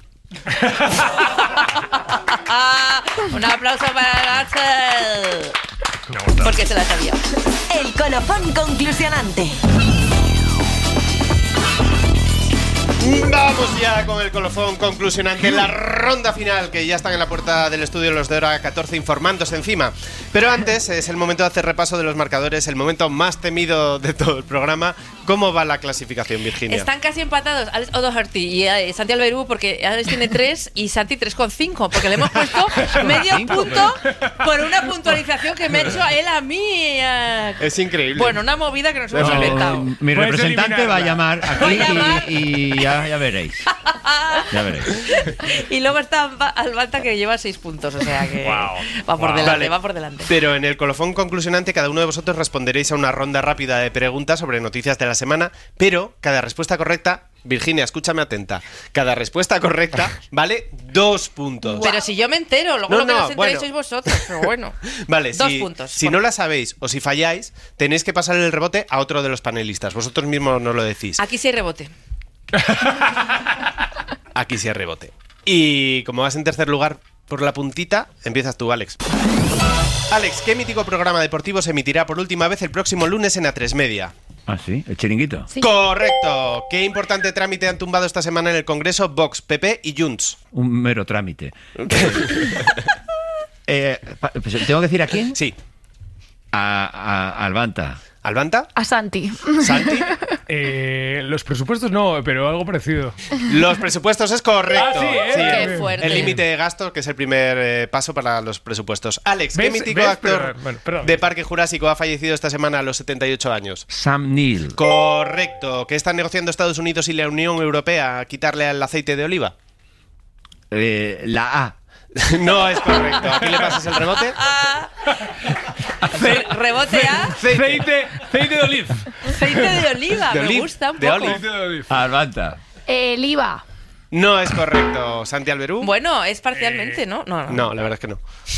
Un aplauso para Axel. Porque se la sabía. El colofón conclusionante. Vamos ya con el colofón conclusionante, la ronda final, que ya están en la puerta del estudio los de hora 14 informándose encima. Pero antes es el momento de hacer repaso de los marcadores, el momento más temido de todo el programa. ¿Cómo va la clasificación, Virginia? Están casi empatados Alex O'Doherty y Santi Alberú, porque Alex tiene 3 y Santi 3,5, porque le hemos puesto medio punto por una puntualización que me ha hecho él a mí. Es increíble. Bueno, una movida que nos hemos inventado. Mi Puedes representante va a eliminarla. llamar aquí y ya veréis. Ya veréis. Y luego está Albanta, que lleva 6 puntos, o sea que Wow. va por Wow. delante, Vale. va por delante. Pero en el colofón conclusionante cada uno de vosotros responderéis a una ronda rápida de preguntas sobre noticias de la semana, pero cada respuesta correcta, Virginia, escúchame atenta, cada respuesta correcta vale 2 puntos. Pero si yo me entero, luego No, lo que no, nos enteréis bueno. sois vosotros, pero bueno. Vale, 2 si, puntos. si no la sabéis o si falláis, tenéis que pasar el rebote a otro de los panelistas. Vosotros mismos nos lo decís. Aquí sí hay rebote. Aquí sí hay rebote. Y como vas en tercer lugar por la puntita, empiezas tú, Alex. Alex, ¿qué mítico programa deportivo se emitirá por última vez el próximo lunes en A3 Media? Ah, sí, el chiringuito. Sí. Correcto. ¿Qué importante trámite han tumbado esta semana en el Congreso Vox, PP y Junts? Un mero trámite. Pues, ¿tengo que decir a quién? Sí. A Albanta. ¿Albanta? A Santi. ¿Santi? Los presupuestos no, pero algo parecido. Los presupuestos es correcto. Ah, sí, ¿eh? Qué fuerte. El límite de gasto, que es el primer paso para los presupuestos. Alex, ¿qué ¿Ves? mítico ¿Ves? actor Pero, bueno, perdón. de Parque Jurásico ha fallecido esta semana a los 78 años? Sam Neill. Correcto. ¿Qué están negociando Estados Unidos y la Unión Europea a quitarle al aceite de oliva? La A. No es correcto. ¿Aquí le pasas el rebote? Rebote a Aceite de oliva. aceite de oliva. De Me oliva, gusta un de poco. oliva. Aceite de oliva. Albanta. El IVA. No es correcto. ¿Santi Alberú? Bueno, es parcialmente, ¿no? No. No, la verdad es que no.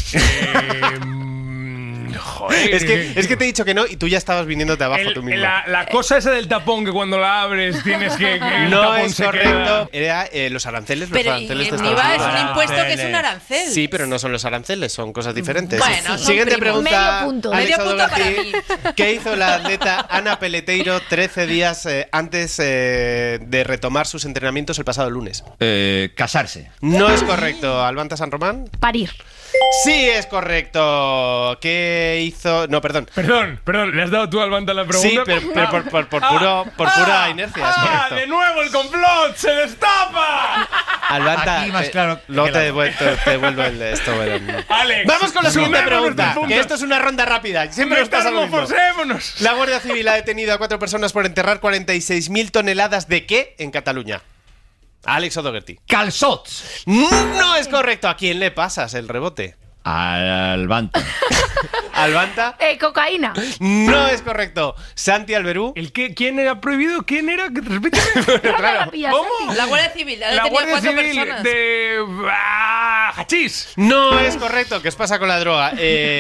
Joder. Es que te he dicho que no y tú ya estabas viniéndote abajo tú mismo. La cosa esa del tapón, que cuando la abres tienes que el No tapón es se correcto. queda. Era los aranceles. Pero los aranceles de el Estados IVA es Unidos. un impuesto que es un arancel. Sí, pero no son los aranceles, son cosas diferentes. Bueno, son Siguiente primos. pregunta. Medio punto. Alex Medio punto para O'Doherty. mí. ¿Qué hizo la atleta Ana Peleteiro 13 días antes de retomar sus entrenamientos el pasado lunes? Casarse. No es correcto. ¿Albanta San Román? Parir. Sí, es correcto. ¿Qué hizo? No, perdón. Perdón, ¿le has dado tú al Albanta la pregunta? Sí, pero por pura inercia. Es correcto. ¡De nuevo el complot! ¡Se destapa! Albanta, Aquí más claro luego que te la- devuelvo el de esto. bueno. Alex, Vamos con la siguiente sumemos pregunta. nuestros puntos. Que esto es una ronda rápida. Siempre nos pasa lo mismo. Metamorfosémonos. La Guardia Civil ha detenido a 4 personas por enterrar 46.000 toneladas de qué en Cataluña. Alex O'Doherty. Calzots. No es correcto. ¿A quién le pasas el rebote? Albanta. ¿Albanta? Cocaína. No es correcto. ¿Santi Alberú? ¿Quién era prohibido? ¿Quién era? Repíteme. Claro. ¿Cómo? La Guardia Civil ha La detenido Guardia 4 Civil personas. de hachís. No es correcto. ¿Qué os pasa con la droga?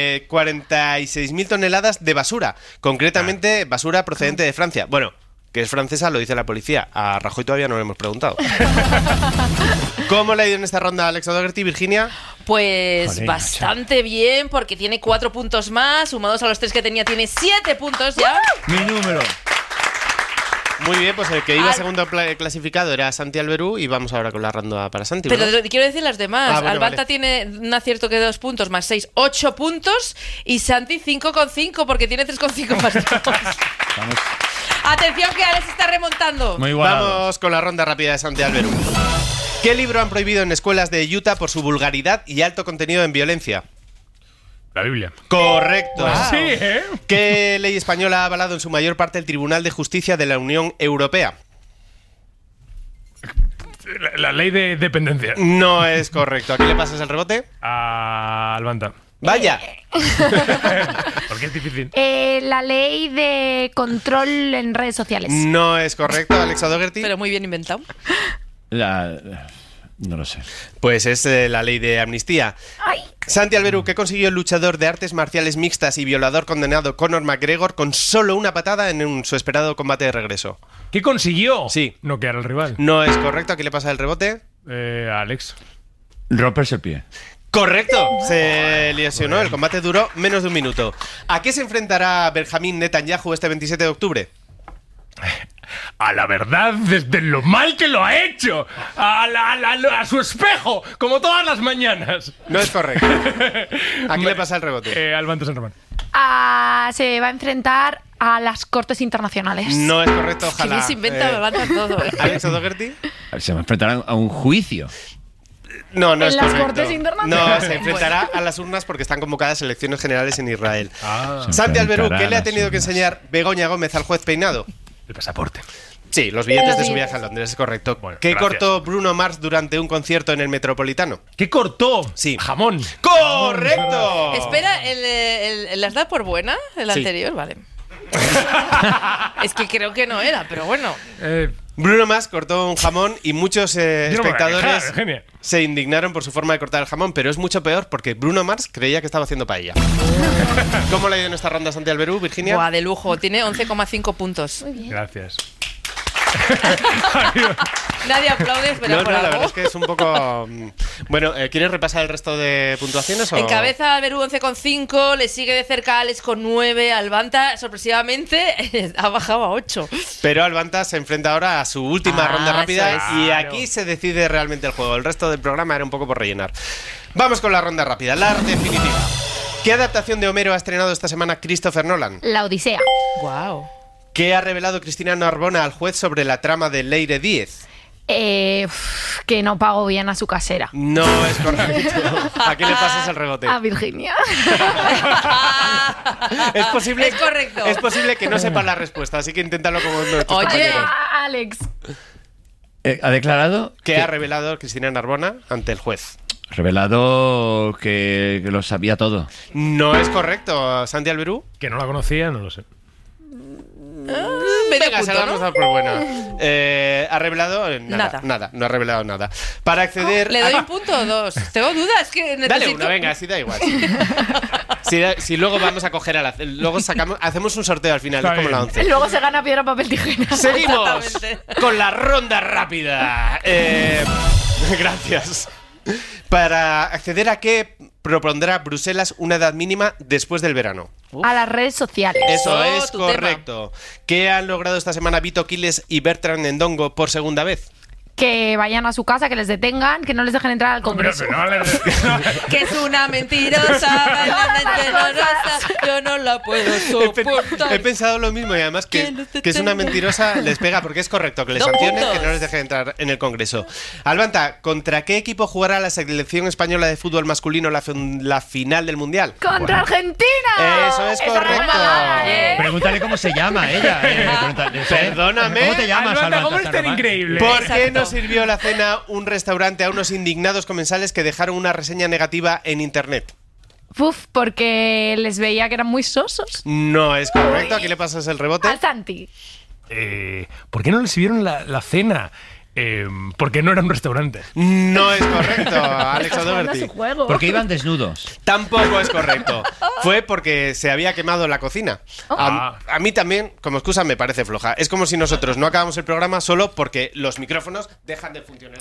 46.000 toneladas de basura. Concretamente, basura procedente de Francia. Bueno, que es francesa, lo dice la policía. A Rajoy todavía no le hemos preguntado. ¿Cómo le ha ido en esta ronda a Alex O'Doherty, Virginia? Pues Joder, bastante bien, porque tiene 4 puntos más. Sumados a los 3 que tenía, tiene 7 puntos ya. Mi número. Muy bien, pues el que iba segundo clasificado era Santi Alberú y vamos ahora con la ronda para Santi. Pero ¿verdad? quiero decir las demás. Ah, bueno, Albanta vale. tiene un acierto que 2 puntos más 6, 8 puntos. Y Santi 5,5 porque tiene 3,5 más 2. Vamos. Atención que Alex está remontando. Muy igualado. Vamos con la ronda rápida de Santi Alberú. ¿Qué libro han prohibido en escuelas de Utah por su vulgaridad y alto contenido en violencia? La Biblia. Correcto. Sí, ¿eh? ¿Qué ley española ha avalado en su mayor parte el Tribunal de Justicia de la Unión Europea? La ley de dependencia. No es correcto. ¿A quién le pasas el rebote? A Albanta. Vaya. Porque es difícil. La ley de control en redes sociales. No es correcto, Alex O'Doherty. Pero muy bien inventado. No lo sé. Pues es la ley de amnistía. Ay. Santi Alberú, ¿qué consiguió el luchador de artes marciales mixtas y violador condenado Conor McGregor con solo una patada en su esperado combate de regreso? ¿Qué consiguió? Sí. Noquear al rival. No es correcto. ¿A quién le pasa el rebote? Alex. Romperse el pie. Correcto, se lesionó. El combate duró menos de 1 minuto. ¿A qué se enfrentará Benjamín Netanyahu este 27 de octubre? a la verdad desde lo mal que lo ha hecho, a su espejo, como todas las mañanas. No es correcto. ¿A quién le pasa el rebote? Al Banto San Román. Se va a enfrentar a las Cortes Internacionales. No es correcto, ojalá. Que se inventa, levanta todo. ¿Alex O'Doherty? Se va a enfrentar a un juicio. No ¿En es las correcto. Cortes Internacionales? No, se enfrentará a las urnas porque están convocadas elecciones generales en Israel. Se Santi Alberú, enfrentará ¿qué le a ha las tenido que urnas. enseñar Begoña Gómez al juez Peinado? El pasaporte. Sí, los billetes de su viaje a Londres, es correcto. Bueno, ¿Qué gracias. cortó Bruno Mars durante un concierto en el Metropolitano? ¿Qué cortó? Sí. Jamón. ¡Correcto! Espera, ¿las da por buena? El Sí. anterior, vale. Es que creo que no era, pero bueno. Bruno Mars cortó un jamón y muchos Yo no me voy a espectadores quejar, Eugenia. se indignaron por su forma de cortar el jamón, pero es mucho peor porque Bruno Mars creía que estaba haciendo paella. ¿Cómo le ha ido en esta ronda Santi Alberú, Virginia? Buah, de lujo. Tiene 11,5 puntos. Gracias. Nadie aplaude, pero No, por la algo. verdad es que es un poco... Bueno, ¿quieres repasar el resto de puntuaciones? O... Encabeza Alberú 11,5, le sigue de cerca Alex con 9, Albanta sorpresivamente ha bajado a 8. Pero Albanta se enfrenta ahora a su última ronda rápida eso es. y Claro. aquí se decide realmente el juego. El resto del programa era un poco por rellenar. Vamos con la ronda rápida, la definitiva. ¿Qué adaptación de Homero ha estrenado esta semana Christopher Nolan? La Odisea. Wow. ¿Qué ha revelado Cristina Narbona al juez sobre la trama de Leire Díez? Que no pago bien a su casera. No es correcto. ¿A qué le pasas el rebote? A Virginia. Es posible, Es correcto. Es posible que no sepa la respuesta, así que inténtalo como uno de tus Oye. compañeros. Alex. ¿Ha declarado? ¿Qué ha revelado Cristina Narbona ante el juez? Revelado que lo sabía todo. No es correcto, Santi Alberú. Que no la conocía, no lo sé. Medio Venga, se punto, la vamos ¿no? a dar por buena. ¿Ha revelado? Nada, no ha revelado nada. Para acceder... ¿Le doy a- un punto o dos? Tengo dudas que necesito... Dale una, venga, así da igual. Si luego vamos a coger a la... Luego hacemos un sorteo al final, Está es como bien. la 11. Luego se gana piedra, papel, tijera. Seguimos Exactamente. con la ronda rápida. Gracias. Para acceder a qué propondrá Bruselas una edad mínima después del verano. A las redes sociales. Eso es tu correcto. ¿Qué han logrado esta semana Vito Quiles y Bertrand Endongo por segunda vez? Que vayan a su casa, que les detengan, que no les dejen entrar al Congreso. Que es una mentirosa, yo no la puedo soportar. He pensado lo mismo y además que es una mentirosa les pega porque es correcto que les 2 sancionen, puntos. que no les dejen entrar en el Congreso. Albanta, ¿contra qué equipo jugará la selección española de fútbol masculino la final del Mundial? ¡Contra Argentina! Eso es Esa no correcto. me la ¿eh? Pregúntale cómo se llama ella. Perdóname. ¿Cómo te llamas, Albanta, ¿cómo Albanta es tan Sarabán? increíble? ¿Por qué Exacto. no sirvió la cena un restaurante a unos indignados comensales que dejaron una reseña negativa en internet? Uf, porque les veía que eran muy sosos. No es correcto. ¿A qué le pasas el rebote? Al Santi. ¿Por qué no le sirvieron la cena? Porque no era un restaurante. No es correcto, Alex Estás jugando a O'Doherty. su juego. Porque iban desnudos. Tampoco es correcto. Fue porque se había quemado la cocina. A mí también, como excusa, me parece floja. Es como si nosotros no acabamos el programa solo porque los micrófonos dejan de funcionar.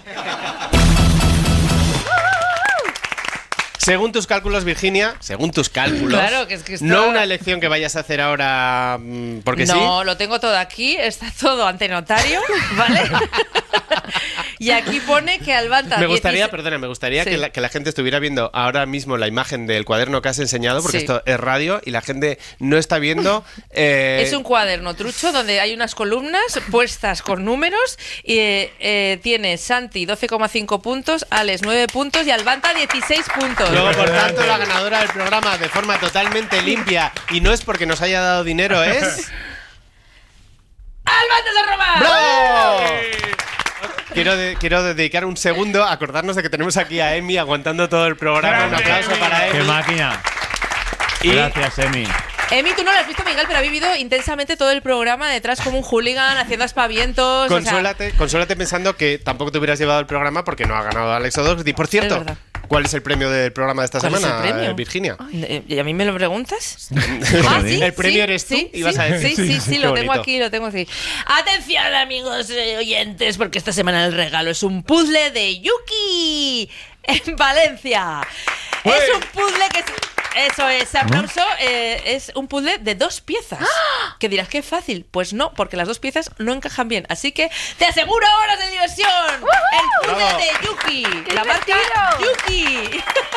Según tus cálculos, Virginia, según tus cálculos, Claro, que es que está- no una elección que vayas a hacer ahora porque sí. No, lo tengo todo aquí, está todo ante notario, ¿vale? Y aquí pone que Albanta... Me gustaría, 16 perdona, me gustaría Sí. que la gente estuviera viendo ahora mismo la imagen del cuaderno que has enseñado, porque Sí. esto es radio y la gente no está viendo. Es un cuaderno trucho donde hay unas columnas puestas con números y tiene Santi 12,5 puntos, Alex 9 puntos y Albanta 16 puntos. Luego, por tanto, la ganadora del programa de forma totalmente limpia y no es porque nos haya dado dinero, es. ¡Albanta se roba! ¡Bravo! Quiero dedicar un segundo a acordarnos de que tenemos aquí a Emi aguantando todo el programa. Un Grande, aplauso Emi. para ¡Qué Emi. máquina! Y- Gracias, Emi. Emi, tú no lo has visto, Miguel, pero ha vivido intensamente todo el programa detrás como un hooligan, haciendo aspavientos. Consuélate pensando que tampoco te hubieras llevado el programa porque no ha ganado Alex O'Doherty. Por Es cierto, verdad. ¿cuál es el premio del programa de esta ¿Cuál es semana, el premio? Virginia? ¿Y a mí me lo preguntas? ¿El premio eres tú? Sí, Ibas a decir. sí, Qué lo tengo bonito. aquí, lo tengo aquí. Atención, amigos oyentes, porque esta semana el regalo es un puzzle de Yuki en Valencia. Es un puzzle que... Eso es, aplauso. Es un puzzle de 2 piezas. Que dirás que es fácil. Pues no, porque las dos piezas no encajan bien. Así que te aseguro horas de diversión. El puzzle ¡Bravo! de Yuki. La marca Yuki.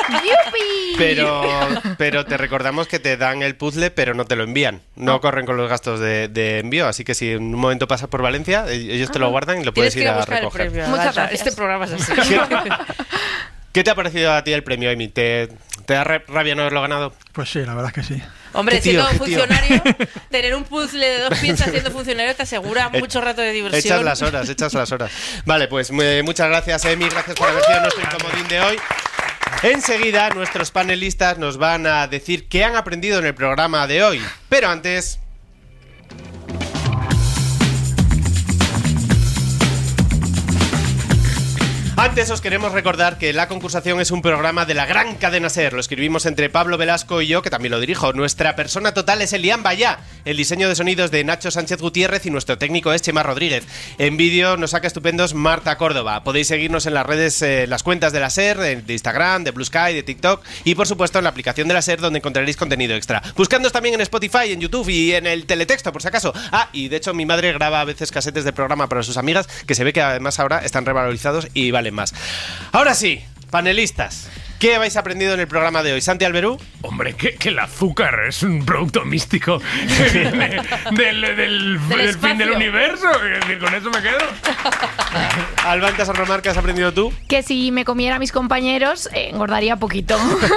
¡Yupi! Pero te recordamos que te dan el puzzle, pero no te lo envían. No corren con los gastos de envío. Así que si en un momento pasas por Valencia, ellos te lo guardan y lo puedes Tienes que ir a buscar el recoger. premio. Muchas Adalta. gracias. Este programa es así. ¿Qué te ha parecido a ti el premio, Amy? ¿Te da rabia no haberlo ganado? Pues sí, la verdad es que sí. Hombre, Qué tío, siendo qué tío. funcionario, tener un puzzle de 2 piezas siendo funcionario te asegura mucho rato de diversión. Echas las horas. Vale, pues muchas gracias, Amy. Gracias por haber sido nuestro incomodín de hoy. Enseguida, nuestros panelistas nos van a decir qué han aprendido en el programa de hoy. Pero antes... Antes os queremos recordar que La Concursación es un programa de la gran cadena SER. Lo escribimos entre Pablo Velasco y yo, que también lo dirijo. Nuestra persona total es Elian Bayá. El diseño de sonidos de Nacho Sánchez Gutiérrez y nuestro técnico es Chema Rodríguez. En vídeo nos saca estupendos Marta Córdoba. Podéis seguirnos en las redes, las cuentas de la SER, de Instagram, de Blue Sky, de TikTok y por supuesto en la aplicación de la SER, donde encontraréis contenido extra. Buscándonos también en Spotify, en YouTube y en el teletexto, por si acaso. Ah, y de hecho mi madre graba a veces casetes del programa para sus amigas, que se ve que además ahora están revalorizados y valen más. Ahora sí, panelistas, ¿qué habéis aprendido en el programa de hoy? Santi Alberú. Hombre, que el azúcar es un producto místico que viene del fin del universo. Es decir, con eso me quedo. Albanta San Román, ¿qué has aprendido tú? Que si me comiera a mis compañeros, engordaría poquito.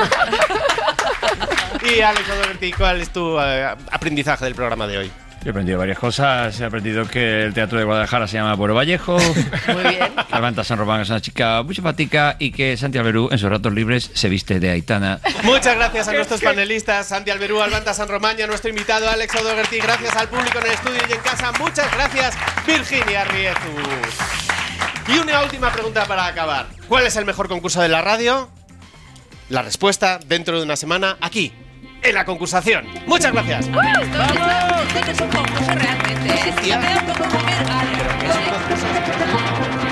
Y Alex O'Doherty, ¿cuál es tu aprendizaje del programa de hoy? He aprendido varias cosas. He aprendido que el teatro de Guadalajara se llama Pueblo Vallejo. Muy bien. Que Albanta San Román es una chica muy simpática y que Santi Alberú en sus ratos libres se viste de Aitana. Muchas gracias a nuestros panelistas, Santi Alberú, Albanta San Román y a nuestro invitado Alex O'Doherty. Gracias al público en el estudio y en casa. Muchas gracias, Virginia Riezu. Y una última pregunta para acabar. ¿Cuál es el mejor concurso de la radio? La respuesta dentro de una semana aquí, en La Concursación. Muchas gracias. Esto no es un concurso realmente. Es que me da un poco comer algo.